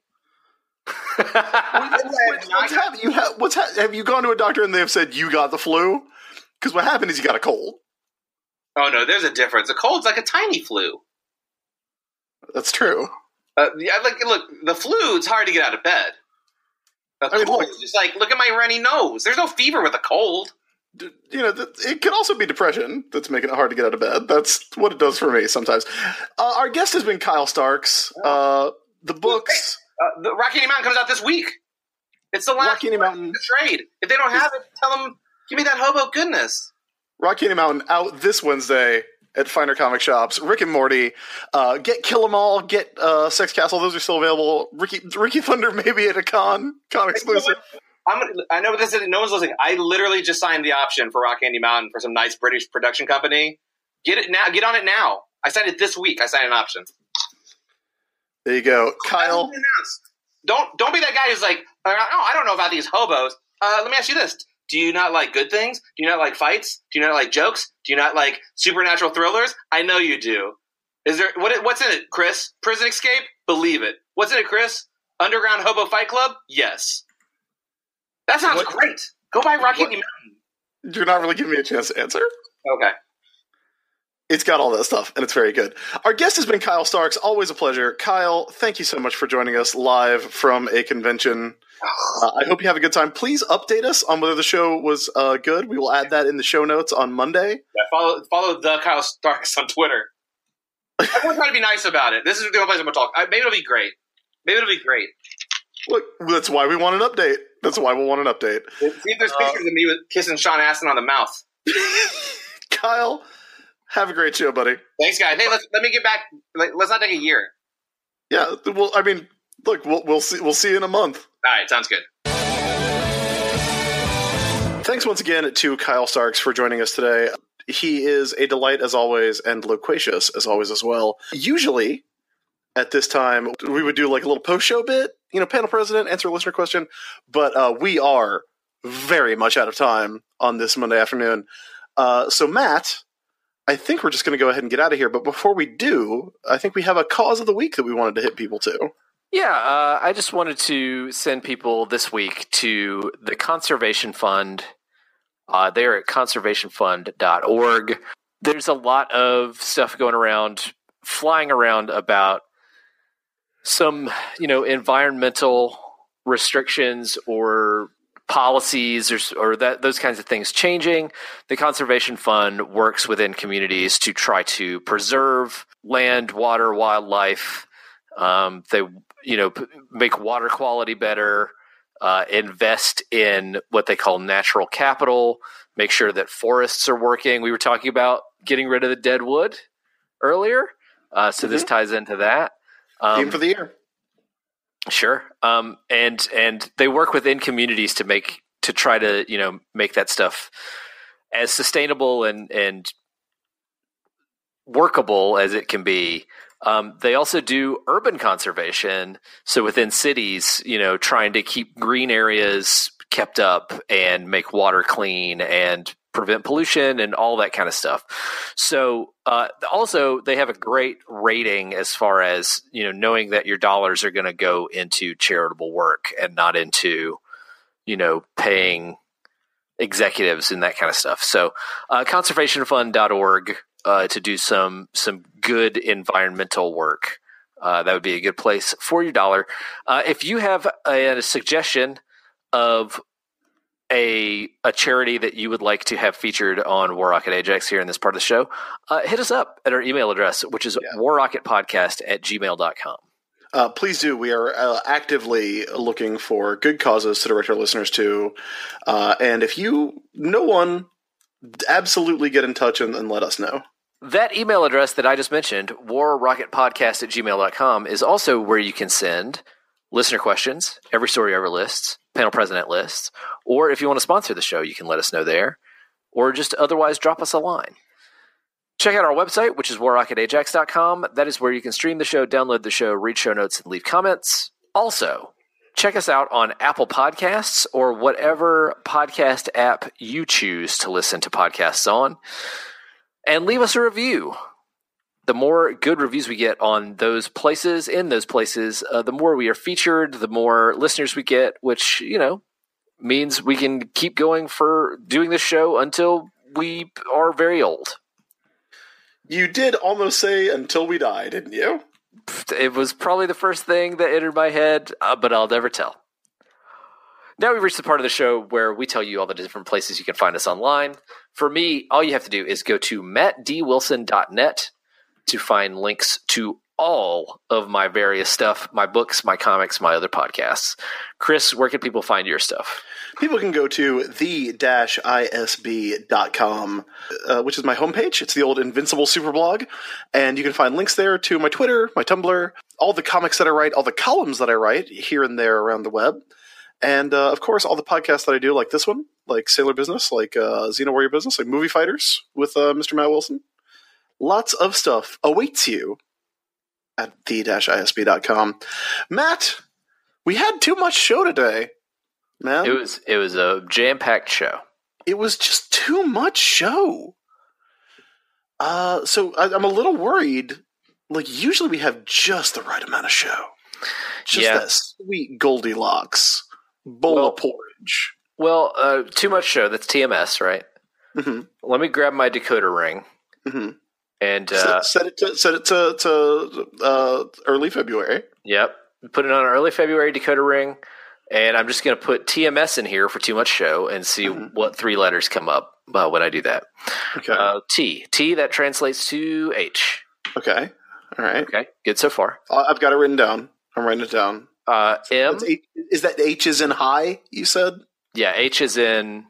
Wait, what's happened? You have what's ha- have you gone to a doctor and they have said you got the flu? Because what happened is you got a cold. Oh no, there's a difference. A cold's like a tiny flu. That's true. Uh, yeah, like look, the flu. It's hard to get out of bed. A I mean, cold look- is just like look at my runny nose. There's no fever with a cold. D- You know, th- it could also be depression that's making it hard to get out of bed. That's what it does for me sometimes. Uh, our guest has been Kyle Starks. Uh, the books, Uh, the Rocky Mountain comes out this week. It's the last Rocky Mountain, the trade. If they don't have it, tell them give me that hobo goodness. Rocky Mountain out this Wednesday at finer comic shops. Rick and Morty, uh, get Kill 'Em All, get uh, Sex Castle. Those are still available. Ricky Ricky Thunder maybe at a con con exclusive. I'm gonna, I know this is no one's listening. I literally just signed the option for Rock Candy Mountain for some nice British production company. Get it now. Get on it now. I signed it this week. I signed an option. There you go, Kyle. Don't don't be that guy who's like, oh, I don't know about these hobos. Uh, let me ask you this: do you not like good things? Do you not like fights? Do you not like jokes? Do you not like supernatural thrillers? I know you do. Is there what? What's in it, Chris? Prison Escape? Believe it. What's in it, Chris? Underground Hobo Fight Club? Yes. That sounds What- great. Go buy Rock Candy Mountain. You're not really giving me a chance to answer. Okay. It's got all that stuff, and it's very good. Our guest has been Kyle Starks. Always a pleasure. Kyle, thank you so much for joining us live from a convention. Uh, I hope you have a good time. Please update us on whether the show was uh, good. We will add that in the show notes on Monday. Yeah, follow follow the Kyle Starks on Twitter. Everyone's trying to be nice about it. This is the only place I'm going to talk. I, maybe it'll be great. Maybe it'll be great. Look, that's why we want an update. That's why we want an update. See if there's Uh, pictures of me with kissing Sean Astin on the mouth. Kyle, have a great show, buddy. Thanks, guys. Hey, let's, let me get back. Like, let's not take a year. Yeah, well, I mean, look, we'll, we'll see. We'll see you in a month. All right, sounds good. Thanks once again to Kyle Starks for joining us today. He is a delight as always and loquacious as always as well. Usually, at this time, we would do like a little post-show bit, you know, panel president, answer a listener question. But uh, we are very much out of time on this Monday afternoon. Uh, so, Matt, I think we're just going to go ahead and get out of here. But before we do, I think we have a cause of the week that we wanted to hit people to. Yeah, uh, I just wanted to send people this week to the Conservation Fund. Uh, they're at conservation fund dot org. There's a lot of stuff going around, flying around about some, you know, environmental restrictions or policies or, or that those kinds of things changing. The Conservation Fund works within communities to try to preserve land, water, wildlife. Um, they, you know, p- make water quality better, uh, invest in what they call natural capital, make sure that forests are working. We were talking about getting rid of the dead wood earlier. Uh, so mm-hmm. This ties into that. Um, Theme for the year. Sure. Um, and, and they work within communities to make, to try to, you know, make that stuff as sustainable and, and workable as it can be. Um, they also do urban conservation. So within cities, you know, trying to keep green areas kept up and make water clean and prevent pollution and all that kind of stuff. So uh, also they have a great rating as far as, you know, knowing that your dollars are going to go into charitable work and not into, you know, paying executives and that kind of stuff. So uh, conservation fund dot org uh, to do some some good environmental work. Uh, that would be a good place for your dollar. Uh, if you have a, a suggestion of a a charity that you would like to have featured on War Rocket Ajax here in this part of the show, uh, hit us up at our email address, which is yeah. war rocket podcast at gmail dot com. Uh, please do. We are uh, actively looking for good causes to direct our listeners to. Uh, and if you know one, absolutely get in touch and, and let us know. That email address that I just mentioned, war rocket podcast at gmail dot com, is also where you can send listener questions, every story ever lists, panel president lists, or if you want to sponsor the show, you can let us know there, or just otherwise drop us a line. Check out our website, which is war rocket ajax dot com. That is where you can stream the show, download the show, read show notes, and leave comments. Also, check us out on Apple Podcasts or whatever podcast app you choose to listen to podcasts on, and leave us a review. The more good reviews we get on those places, in those places, uh, the more we are featured, the more listeners we get, which, you know, means we can keep going for doing this show until we are very old. You did almost say until we die, didn't you? It was probably the first thing that entered my head, uh, but I'll never tell. Now we've reached the part of the show where we tell you all the different places you can find us online. For me, all you have to do is go to matt d wilson dot net to find links to all of my various stuff, my books, my comics, my other podcasts. Chris, where can people find your stuff? People can go to the dash I S B dot com, uh, which is my homepage. It's the old Invincible Superblog, and you can find links there to my Twitter, my Tumblr, all the comics that I write, all the columns that I write here and there around the web, and, uh, of course, all the podcasts that I do, like this one, like Sailor Business, like uh, Xena Warrior Business, like Movie Fighters with uh, Mister Matt Wilson. Lots of stuff awaits you at the dash I S B dot com. Matt, we had too much show today, man. It was it was a jam-packed show. It was just too much show. Uh, so I, I'm a little worried. Like, usually we have just the right amount of show. Just yeah. that sweet Goldilocks bowl well, of porridge. Well, uh, too much show. That's T M S, right? Mm-hmm. Let me grab my decoder ring. Mm-hmm. And uh, set, set it to set it to, to uh, early February. Yep, put it on an early February decoder ring, and I'm just going to put T M S in here for too much show and see mm-hmm. what three letters come up uh, when I do that. Okay. Uh, T T that translates to H. Okay. All right. Okay. Good so far. Uh, I've got it written down. I'm writing it down. Uh, M. H, is that H is in high? You said. Yeah, H is in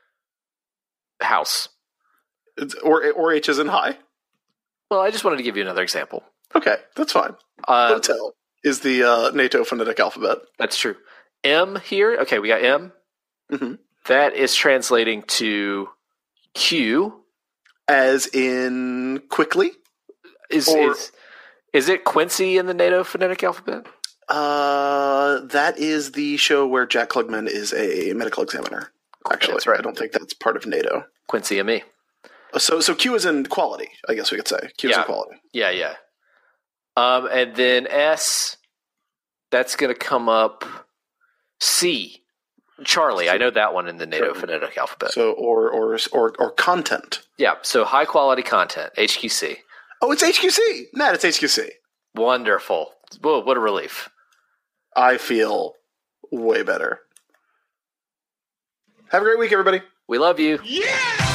house. It's, or or H is in high. Well, I just wanted to give you another example. Okay, that's fine. Uh, Hotel is the uh, NATO phonetic alphabet. That's true. M here. Okay, we got M. Mm-hmm. That is translating to Q. As in quickly? Is, or, is Is it Quincy in the NATO phonetic alphabet? Uh, that is the show where Jack Klugman is a medical examiner. Actually, That's right. I don't think that's part of NATO. Quincy and me. So, so Q is in quality, I guess we could say. Q is Yeah. in quality. Yeah, yeah. Um, and then S, that's going to come up. C, Charlie. I know that one in the NATO Sure. phonetic alphabet. So, or, or, or, or content. Yeah, so high quality content, H Q C. Oh, it's H Q C. Matt, it's H Q C. Wonderful. Whoa, what a relief. I feel way better. Have a great week, everybody. We love you. Yeah!